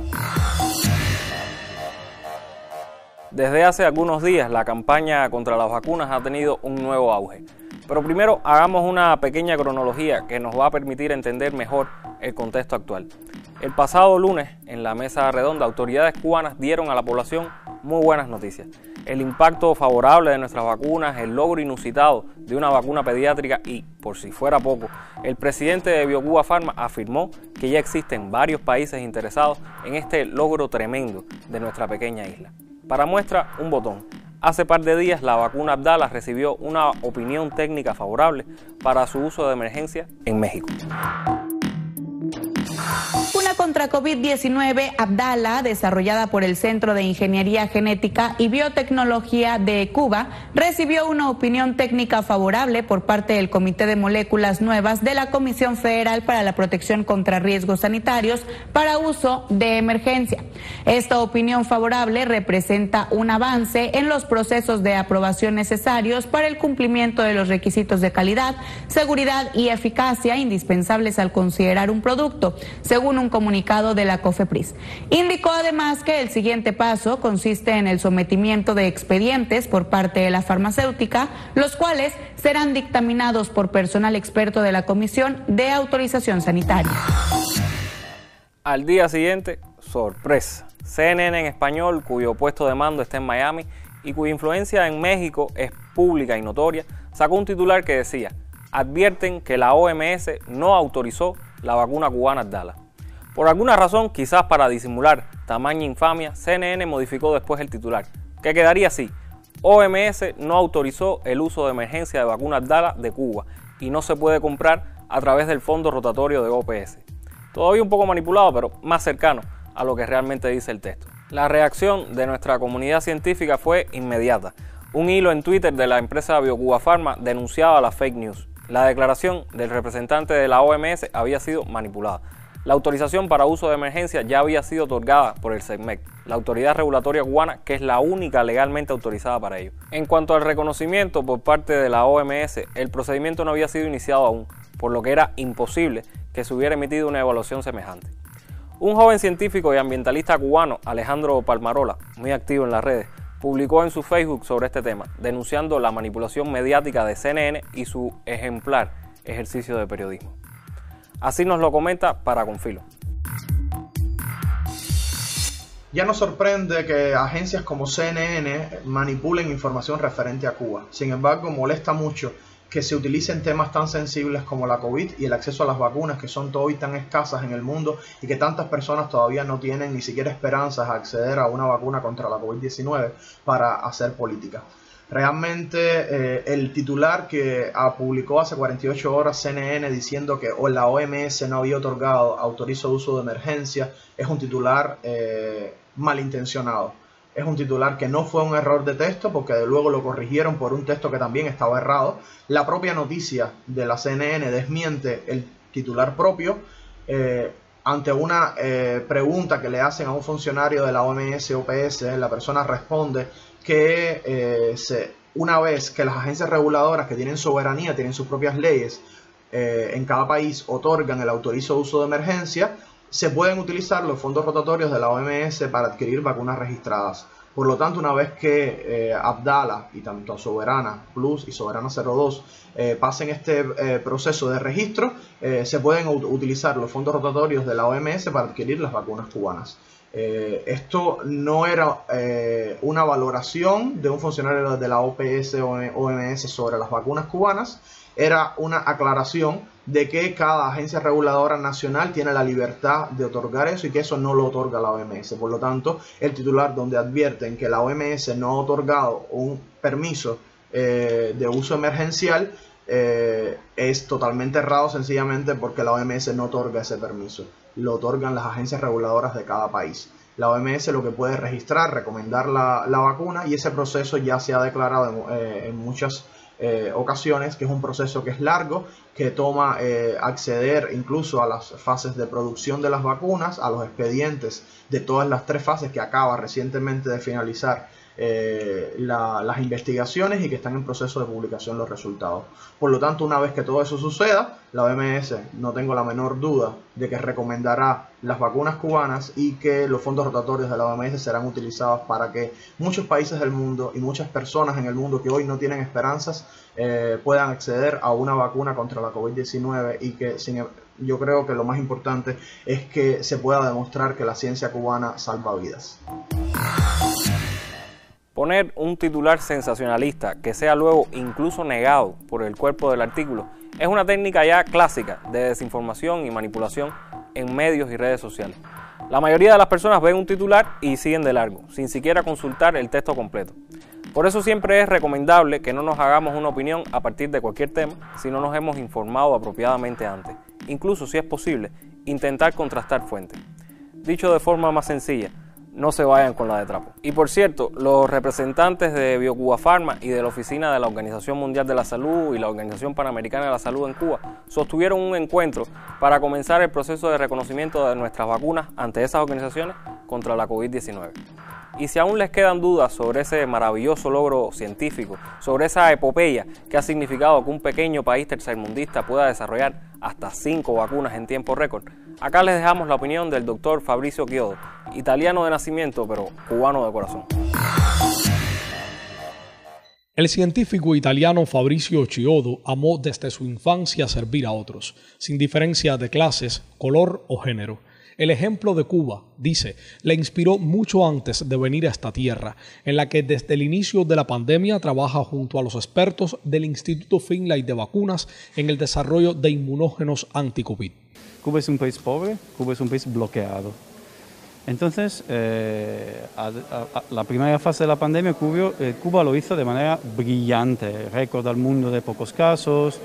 Desde hace algunos días la campaña contra las vacunas ha tenido un nuevo auge. Pero primero hagamos una pequeña cronología que nos va a permitir entender mejor el contexto actual. El pasado lunes, en la mesa redonda, autoridades cubanas dieron a la población muy buenas noticias. El impacto favorable de nuestras vacunas, el logro inusitado de una vacuna pediátrica y, por si fuera poco, el presidente de BioCuba Pharma afirmó que ya existen varios países interesados en este logro tremendo de nuestra pequeña isla. Para muestra, un botón. Hace par de días la vacuna Abdala recibió una opinión técnica favorable para su uso de emergencia en México. Una contra COVID-19 Abdala, desarrollada por el Centro de Ingeniería Genética y Biotecnología de Cuba, recibió una opinión técnica favorable por parte del Comité de Moléculas Nuevas de la Comisión Federal para la Protección contra Riesgos Sanitarios para uso de emergencia. Esta opinión favorable representa un avance en los procesos de aprobación necesarios para el cumplimiento de los requisitos de calidad, seguridad y eficacia indispensables al considerar un producto, según un comunicado de la COFEPRIS. Indicó además que el siguiente paso consiste en el sometimiento de expedientes por parte de la farmacéutica, los cuales serán dictaminados por personal experto de la Comisión de Autorización Sanitaria. Al día siguiente, sorpresa. CNN en español, cuyo puesto de mando está en Miami y cuya influencia en México es pública y notoria, sacó un titular que decía: advierten que la OMS no autorizó la vacuna cubana Abdala. Por alguna razón, quizás para disimular tamaña infamia, CNN modificó después el titular, que quedaría así: OMS no autorizó el uso de emergencia de vacuna Abdala de Cuba y no se puede comprar a través del fondo rotatorio de OPS. Todavía un poco manipulado, pero más cercano a lo que realmente dice el texto. La reacción de nuestra comunidad científica fue inmediata. Un hilo en Twitter de la empresa BioCuba Pharma denunciaba las fake news. La declaración del representante de la OMS había sido manipulada. La autorización para uso de emergencia ya había sido otorgada por el CERMEC, la autoridad regulatoria cubana, que es la única legalmente autorizada para ello. En cuanto al reconocimiento por parte de la OMS, el procedimiento no había sido iniciado aún, por lo que era imposible que se hubiera emitido una evaluación semejante. Un joven científico y ambientalista cubano, Alejandro Palmarola, muy activo en las redes, publicó en su Facebook sobre este tema, denunciando la manipulación mediática de CNN y su ejemplar ejercicio de periodismo. Así nos lo comenta Para Con Filo. Ya nos sorprende que agencias como CNN manipulen información referente a Cuba. Sin embargo, molesta mucho que se utilicen temas tan sensibles como la COVID y el acceso a las vacunas, que son hoy tan escasas en el mundo y que tantas personas todavía no tienen ni siquiera esperanzas a acceder a una vacuna contra la COVID-19 para hacer política. Realmente el titular que publicó hace 48 horas CNN diciendo que la OMS no había otorgado autorizo de uso de emergencia es un titular malintencionado. Es un titular que no fue un error de texto, porque luego lo corrigieron por un texto que también estaba errado. La propia noticia de la CNN desmiente el titular propio. Ante una pregunta que le hacen a un funcionario de la OMS OPS, la persona responde que una vez que las agencias reguladoras, que tienen soberanía, tienen sus propias leyes en cada país, otorgan el autorizo de uso de emergencia, se pueden utilizar los fondos rotatorios de la OMS para adquirir vacunas registradas. Por lo tanto, una vez que Abdala y tanto Soberana Plus y Soberana 02 pasen este proceso de registro, se pueden utilizar los fondos rotatorios de la OMS para adquirir las vacunas cubanas. Esto no era una valoración de un funcionario de la OPS o OMS sobre las vacunas cubanas, era una aclaración de que cada agencia reguladora nacional tiene la libertad de otorgar eso y que eso no lo otorga la OMS. Por lo tanto, el titular donde advierten que la OMS no ha otorgado un permiso de uso emergencial es totalmente errado, sencillamente porque la OMS no otorga ese permiso. Lo otorgan las agencias reguladoras de cada país. La OMS lo que puede registrar, recomendar la vacuna, y ese proceso ya se ha declarado en muchas ocasiones que es un proceso que es largo, que toma acceder incluso a las fases de producción de las vacunas, a los expedientes de todas las 3 fases que acaba recientemente de finalizar las investigaciones y que están en proceso de publicación los resultados. Por lo tanto, una vez que todo eso suceda, la OMS, no tengo la menor duda de que recomendará las vacunas cubanas y que los fondos rotatorios de la OMS serán utilizados para que muchos países del mundo y muchas personas en el mundo que hoy no tienen esperanzas puedan acceder a una vacuna contra la COVID-19 y que yo creo que lo más importante es que se pueda demostrar que la ciencia cubana salva vidas. Poner un titular sensacionalista que sea luego incluso negado por el cuerpo del artículo es una técnica ya clásica de desinformación y manipulación en medios y redes sociales. La mayoría de las personas ven un titular y siguen de largo, sin siquiera consultar el texto completo. Por eso siempre es recomendable que no nos hagamos una opinión a partir de cualquier tema si no nos hemos informado apropiadamente antes. Incluso, si es posible, intentar contrastar fuentes. Dicho de forma más sencilla, no se vayan con la de trapo. Y por cierto, los representantes de BioCuba Pharma y de la oficina de la Organización Mundial de la Salud y la Organización Panamericana de la Salud en Cuba sostuvieron un encuentro para comenzar el proceso de reconocimiento de nuestras vacunas ante esas organizaciones contra la COVID-19. Y si aún les quedan dudas sobre ese maravilloso logro científico, sobre esa epopeya que ha significado que un pequeño país tercermundista pueda desarrollar hasta 5 vacunas en tiempo récord, acá les dejamos la opinión del doctor Fabrizio Chiodo, italiano de nacimiento pero cubano de corazón. El científico italiano Fabrizio Chiodo amó desde su infancia servir a otros, sin diferencia de clases, color o género. El ejemplo de Cuba, dice, le inspiró mucho antes de venir a esta tierra, en la que desde el inicio de la pandemia trabaja junto a los expertos del Instituto Finlay de Vacunas en el desarrollo de inmunógenos anti-COVID. Cuba es un país pobre, Cuba es un país bloqueado. Entonces, la primera fase de la pandemia, Cuba lo hizo de manera brillante, récord al mundo de pocos casos,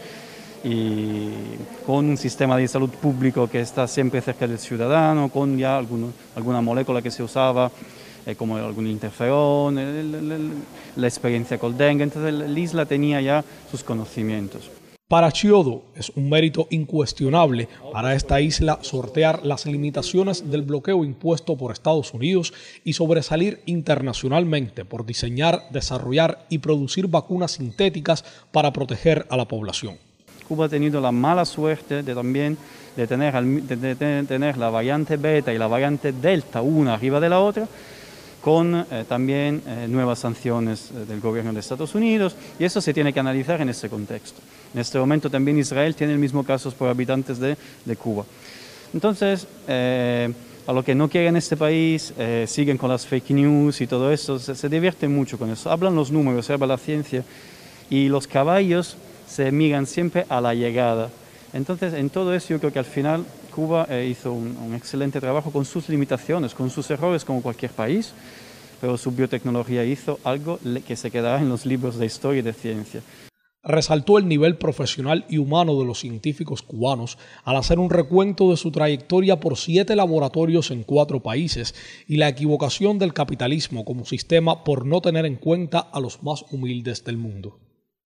y con un sistema de salud público que está siempre cerca del ciudadano, con ya alguna molécula que se usaba, como algún interferón, la experiencia con dengue. Entonces la isla tenía ya sus conocimientos. Para Chiodo es un mérito incuestionable para esta isla sortear las limitaciones del bloqueo impuesto por Estados Unidos y sobresalir internacionalmente por diseñar, desarrollar y producir vacunas sintéticas para proteger a la población. Cuba ha tenido la mala suerte de tener la variante beta y la variante delta una arriba de la otra, con también nuevas sanciones del gobierno de Estados Unidos, y eso se tiene que analizar en ese contexto. En este momento también Israel tiene el mismo caso por habitantes de Cuba. Entonces, a lo que no quieren este país, siguen con las fake news y todo eso, se divierten mucho con eso. Hablan los números, habla la ciencia, y los caballos se miran siempre a la llegada. Entonces, en todo eso yo creo que al final Cuba hizo un excelente trabajo con sus limitaciones, con sus errores como cualquier país, pero su biotecnología hizo algo que se quedará en los libros de historia y de ciencia. Resaltó el nivel profesional y humano de los científicos cubanos al hacer un recuento de su trayectoria por 7 laboratorios en 4 países y la equivocación del capitalismo como sistema por no tener en cuenta a los más humildes del mundo.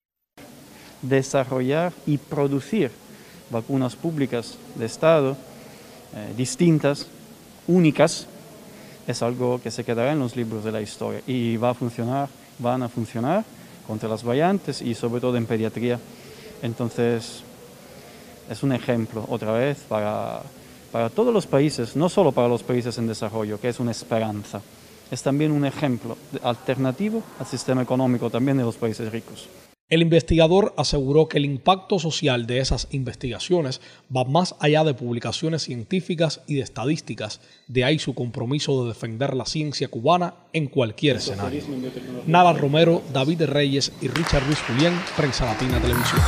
Desarrollar y producir vacunas públicas de Estado distintas, únicas, es algo que se quedará en los libros de la historia y van a funcionar contra las variantes y sobre todo en pediatría. Entonces es un ejemplo otra vez para todos los países, no solo para los países en desarrollo, que es una esperanza, es también un ejemplo alternativo al sistema económico también de los países ricos. El investigador aseguró que el impacto social de esas investigaciones va más allá de publicaciones científicas y de estadísticas, de ahí su compromiso de defender la ciencia cubana en cualquier escenario. Nara Romero, David Reyes y Richard Luis Julián, Prensa Latina Televisión.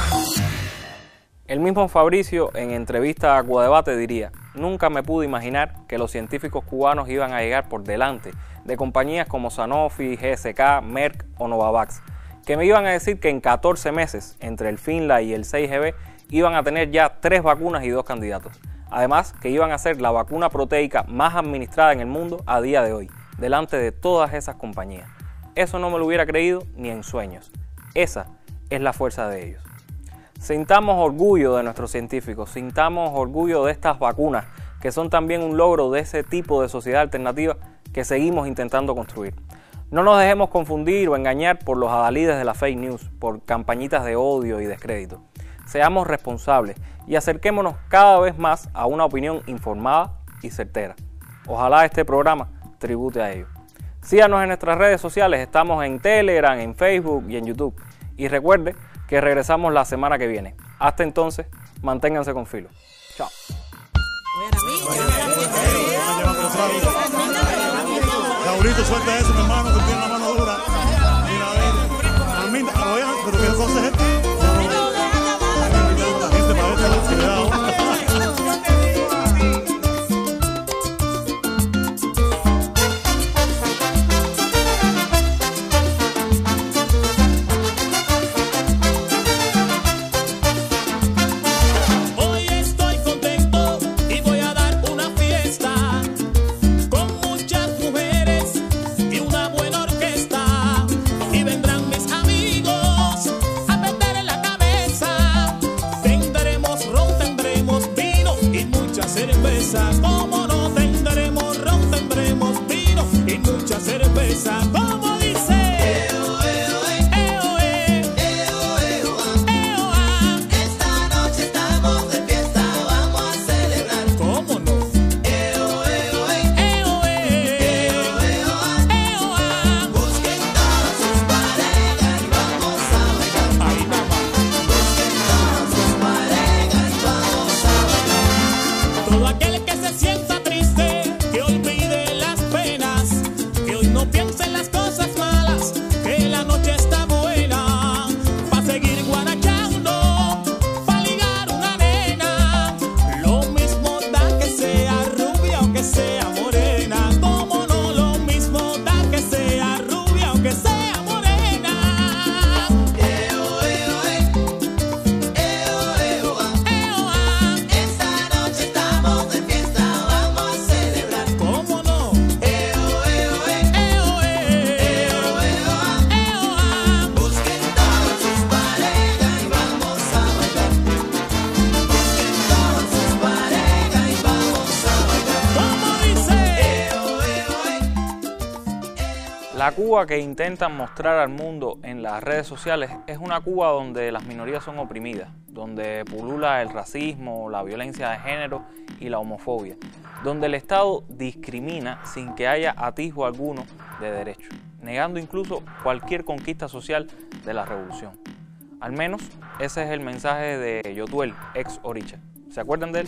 El mismo Fabricio, en entrevista a Cuadebate, diría: nunca me pude imaginar que los científicos cubanos iban a llegar por delante de compañías como Sanofi, GSK, Merck o Novavax, que me iban a decir que en 14 meses, entre el Finlay y el 6GB, iban a tener ya 3 vacunas y 2 candidatos. Además, que iban a ser la vacuna proteica más administrada en el mundo a día de hoy, delante de todas esas compañías. Eso no me lo hubiera creído ni en sueños. Esa es la fuerza de ellos. Sintamos orgullo de nuestros científicos, sintamos orgullo de estas vacunas, que son también un logro de ese tipo de sociedad alternativa que seguimos intentando construir. No nos dejemos confundir o engañar por los adalides de la fake news, por campañitas de odio y descrédito. Seamos responsables y acerquémonos cada vez más a una opinión informada y certera. Ojalá este programa tribute a ello. Síganos en nuestras redes sociales, estamos en Telegram, en Facebook y en YouTube. Y recuerde que regresamos la semana que viene. Hasta entonces, manténganse con filo. Chao. Raulito, suelta eso, mi hermano, que tiene la mano dura. Mira, a mí, pero ¿qué cosa es esto? La gente para ver la actividad. Como no tendremos ron, tendremos vino y mucha cerveza. Como dice, esta noche estamos de fiesta, vamos a celebrar. ¿Cómo no? Busquen todas sus parejas y vamos a bailar. Ahí nada más. Busquen todas sus parejas y vamos a bailar. Todo aquel que se siente La Cuba que intentan mostrar al mundo en las redes sociales es una Cuba donde las minorías son oprimidas, donde pulula el racismo, la violencia de género y la homofobia, donde el Estado discrimina sin que haya atisbo alguno de derecho, negando incluso cualquier conquista social de la revolución. Al menos ese es el mensaje de Yotuel, ex Oricha. ¿Se acuerdan de él?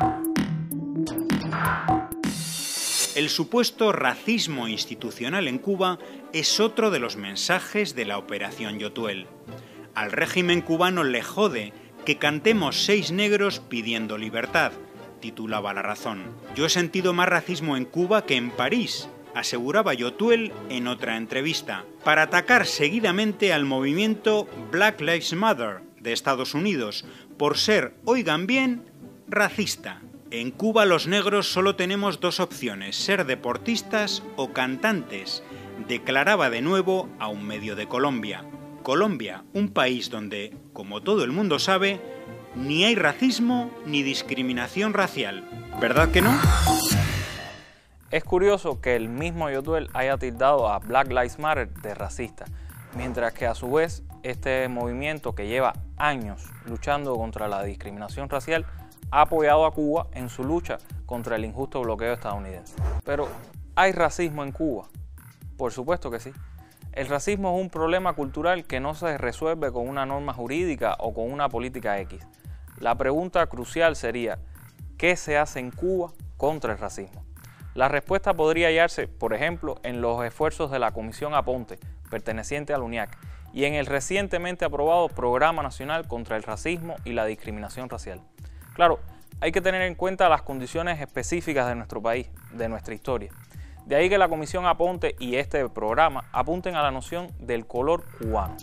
El supuesto racismo institucional en Cuba es otro de los mensajes de la Operación Yotuel. Al régimen cubano le jode que cantemos 6 negros pidiendo libertad, titulaba La Razón. Yo he sentido más racismo en Cuba que en París, aseguraba Yotuel en otra entrevista, para atacar seguidamente al movimiento Black Lives Matter de Estados Unidos por ser, oigan bien, racista. En Cuba los negros solo tenemos 2 opciones, ser deportistas o cantantes, declaraba de nuevo a un medio de Colombia. Colombia, un país donde, como todo el mundo sabe, ni hay racismo ni discriminación racial. ¿Verdad que no? Es curioso que el mismo Yotuel haya tildado a Black Lives Matter de racista, mientras que a su vez este movimiento que lleva años luchando contra la discriminación racial ha apoyado a Cuba en su lucha contra el injusto bloqueo estadounidense. Pero, ¿hay racismo en Cuba? Por supuesto que sí. El racismo es un problema cultural que no se resuelve con una norma jurídica o con una política X. La pregunta crucial sería, ¿qué se hace en Cuba contra el racismo? La respuesta podría hallarse, por ejemplo, en los esfuerzos de la Comisión Aponte, perteneciente al UNIAC, y en el recientemente aprobado Programa Nacional contra el Racismo y la Discriminación Racial. Claro, hay que tener en cuenta las condiciones específicas de nuestro país, de nuestra historia. De ahí que la Comisión Aponte y este programa apunten a la noción del color cubano.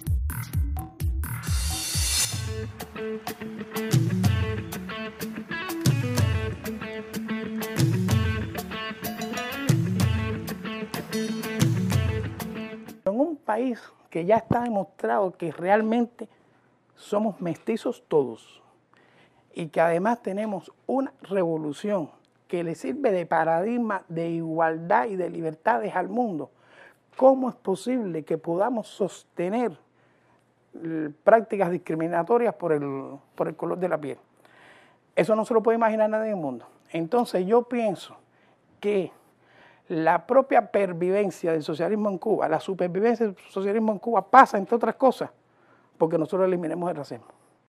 En un país que ya está demostrado que realmente somos mestizos todos y que además tenemos una revolución que le sirve de paradigma de igualdad y de libertades al mundo, ¿cómo es posible que podamos sostener prácticas discriminatorias por el color de la piel? Eso no se lo puede imaginar nadie en el mundo. Entonces yo pienso que la propia pervivencia del socialismo en Cuba, la supervivencia del socialismo en Cuba pasa, entre otras cosas, porque nosotros eliminemos el racismo.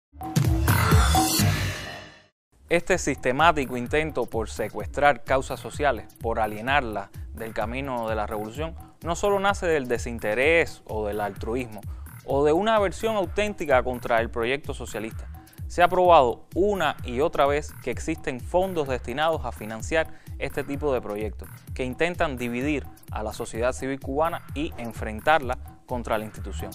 Este sistemático intento por secuestrar causas sociales, por alienarlas del camino de la revolución, no solo nace del desinterés o del altruismo, o de una aversión auténtica contra el proyecto socialista. Se ha probado una y otra vez que existen fondos destinados a financiar este tipo de proyectos, que intentan dividir a la sociedad civil cubana y enfrentarla contra la institución.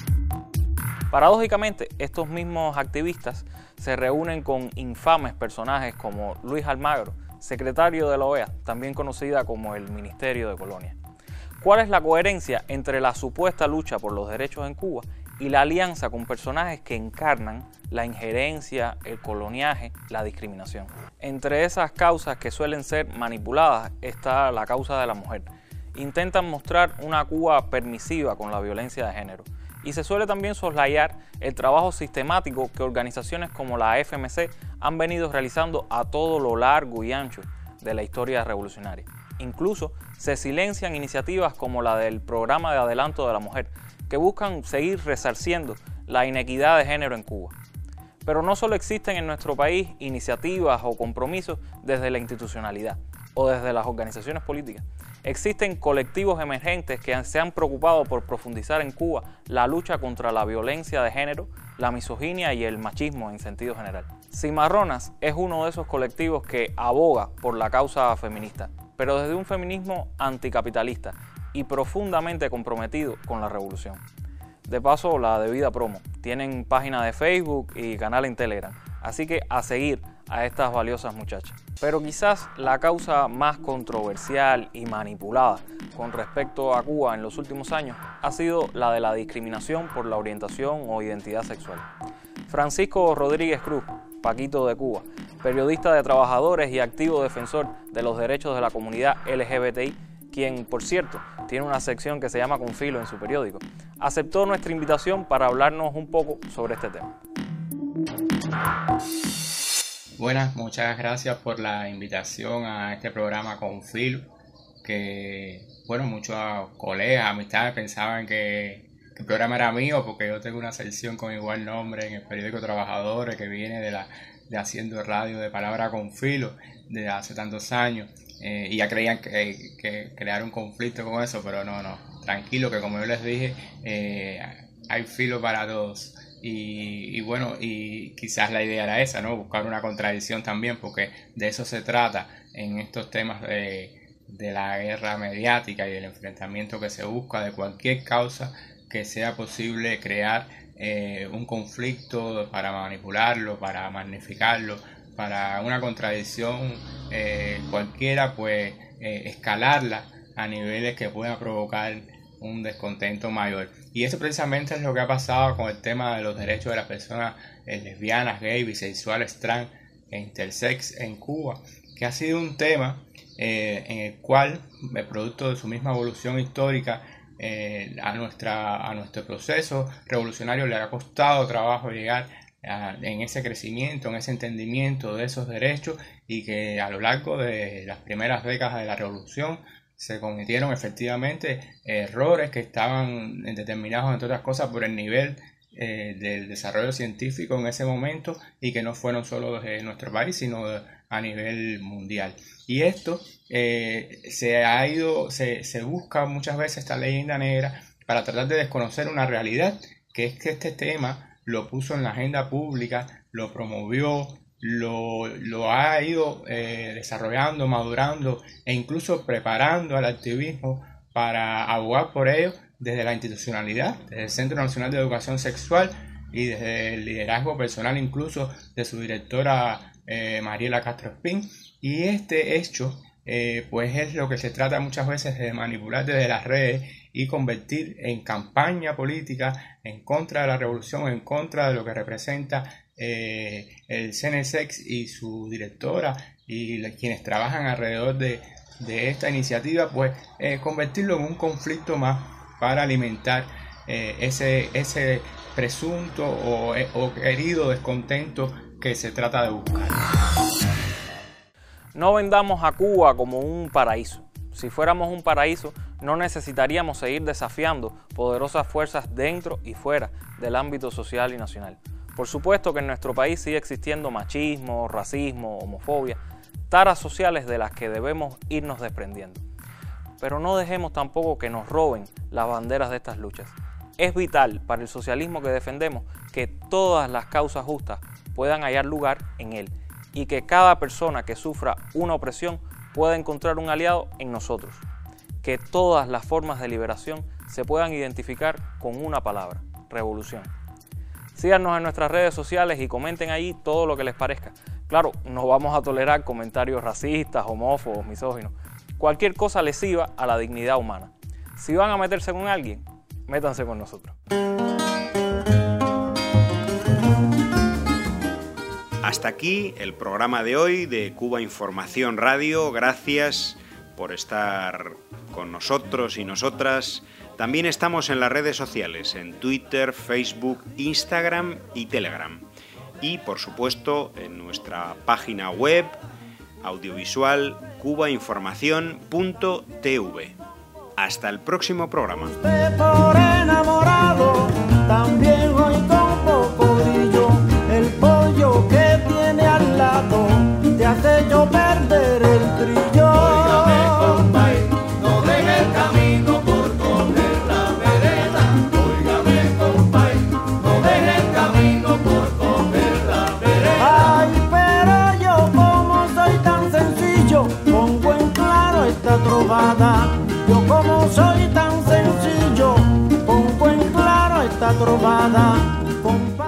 Paradójicamente, estos mismos activistas se reúnen con infames personajes como Luis Almagro, secretario de la OEA, también conocida como el Ministerio de Colonia. ¿Cuál es la coherencia entre la supuesta lucha por los derechos en Cuba y la alianza con personajes que encarnan la injerencia, el coloniaje, la discriminación? Entre esas causas que suelen ser manipuladas está la causa de la mujer. Intentan mostrar una Cuba permisiva con la violencia de género. Y se suele también soslayar el trabajo sistemático que organizaciones como la FMC han venido realizando a todo lo largo y ancho de la historia revolucionaria. Incluso se silencian iniciativas como la del Programa de Adelanto de la Mujer, que buscan seguir resarciendo la inequidad de género en Cuba. Pero no solo existen en nuestro país iniciativas o compromisos desde la institucionalidad o desde las organizaciones políticas. Existen colectivos emergentes que se han preocupado por profundizar en Cuba la lucha contra la violencia de género, la misoginia y el machismo en sentido general. Cimarronas es uno de esos colectivos que aboga por la causa feminista, pero desde un feminismo anticapitalista y profundamente comprometido con la revolución. De paso, la debida promo. Tienen página de Facebook y canal en Telegram, así que a seguir a estas valiosas muchachas. Pero quizás la causa más controversial y manipulada con respecto a Cuba en los últimos años ha sido la de la discriminación por la orientación o identidad sexual. Francisco Rodríguez Cruz, Paquito de Cuba, periodista de trabajadores y activo defensor de los derechos de la comunidad LGBTI, quien, por cierto, tiene una sección que se llama Con Filo en su periódico, aceptó nuestra invitación para hablarnos un poco sobre este tema. Buenas, muchas gracias por la invitación a este programa Con Filo, que, bueno, muchos colegas, amistades pensaban que el programa era mío porque yo tengo una sección con igual nombre en el periódico Trabajadores que viene de haciendo radio de Palabra Con Filo desde hace tantos años, y ya creían que crear un conflicto con eso, pero no, tranquilo, que como yo les dije, hay filo para todos. Y bueno, y quizás la idea era esa, ¿no? Buscar una contradicción también, porque de eso se trata en estos temas de la guerra mediática y del enfrentamiento que se busca de cualquier causa que sea posible crear un conflicto para manipularlo, para magnificarlo, para una contradicción cualquiera, pues escalarla a niveles que puedan provocar un descontento mayor. Y eso precisamente es lo que ha pasado con el tema de los derechos de las personas lesbianas, gays, bisexuales, trans e intersex en Cuba, que ha sido un tema en el cual, producto de su misma evolución histórica, a nuestro proceso revolucionario le ha costado trabajo llegar en ese crecimiento, en ese entendimiento de esos derechos, y que a lo largo de las primeras décadas de la revolución se cometieron efectivamente errores que estaban determinados, entre otras cosas, por el nivel del desarrollo científico en ese momento, y que no fueron solo de nuestro país, sino a nivel mundial. Y esto se busca muchas veces esta leyenda negra para tratar de desconocer una realidad, que es que este tema lo puso en la agenda pública, lo promovió, lo ha ido desarrollando, madurando e incluso preparando al activismo para abogar por ello desde la institucionalidad, desde el Centro Nacional de Educación Sexual y desde el liderazgo personal incluso de su directora Mariela Castro Espín. Y este hecho pues es lo que se trata muchas veces de manipular desde las redes y convertir en campaña política en contra de la revolución, en contra de lo que representa el CNSX y su directora y quienes trabajan alrededor de esta iniciativa, pues convertirlo en un conflicto más para alimentar ese presunto o querido descontento que se trata de buscar. No vendamos a Cuba como un paraíso. Si fuéramos un paraíso, no necesitaríamos seguir desafiando poderosas fuerzas dentro y fuera del ámbito social y nacional. Por supuesto que en nuestro país sigue existiendo machismo, racismo, homofobia, taras sociales de las que debemos irnos desprendiendo. Pero no dejemos tampoco que nos roben las banderas de estas luchas. Es vital para el socialismo que defendemos que todas las causas justas puedan hallar lugar en él, y que cada persona que sufra una opresión pueda encontrar un aliado en nosotros. Que todas las formas de liberación se puedan identificar con una palabra: revolución. Síganos en nuestras redes sociales y comenten ahí todo lo que les parezca. Claro, no vamos a tolerar comentarios racistas, homófobos, misóginos. Cualquier cosa lesiva a la dignidad humana. Si van a meterse con alguien, métanse con nosotros. Hasta aquí el programa de hoy de Cuba Información Radio. Gracias por estar con nosotros y nosotras. También estamos en las redes sociales, en Twitter, Facebook, Instagram y Telegram. Y por supuesto en nuestra página web audiovisual cubainformacion.tv. Hasta el próximo programa. Por enamorado, también hoy con poco brillo, el pollo que tiene al lado te hace yo perder el trillo. Óigame, compay, no deje el camino por coger la vereda. Óigame, compay, no deje el camino por coger la vereda. Ay, pero yo como soy tan sencillo, pongo en claro esta trovada. Yo como soy tan sencillo, pongo en claro esta trovada.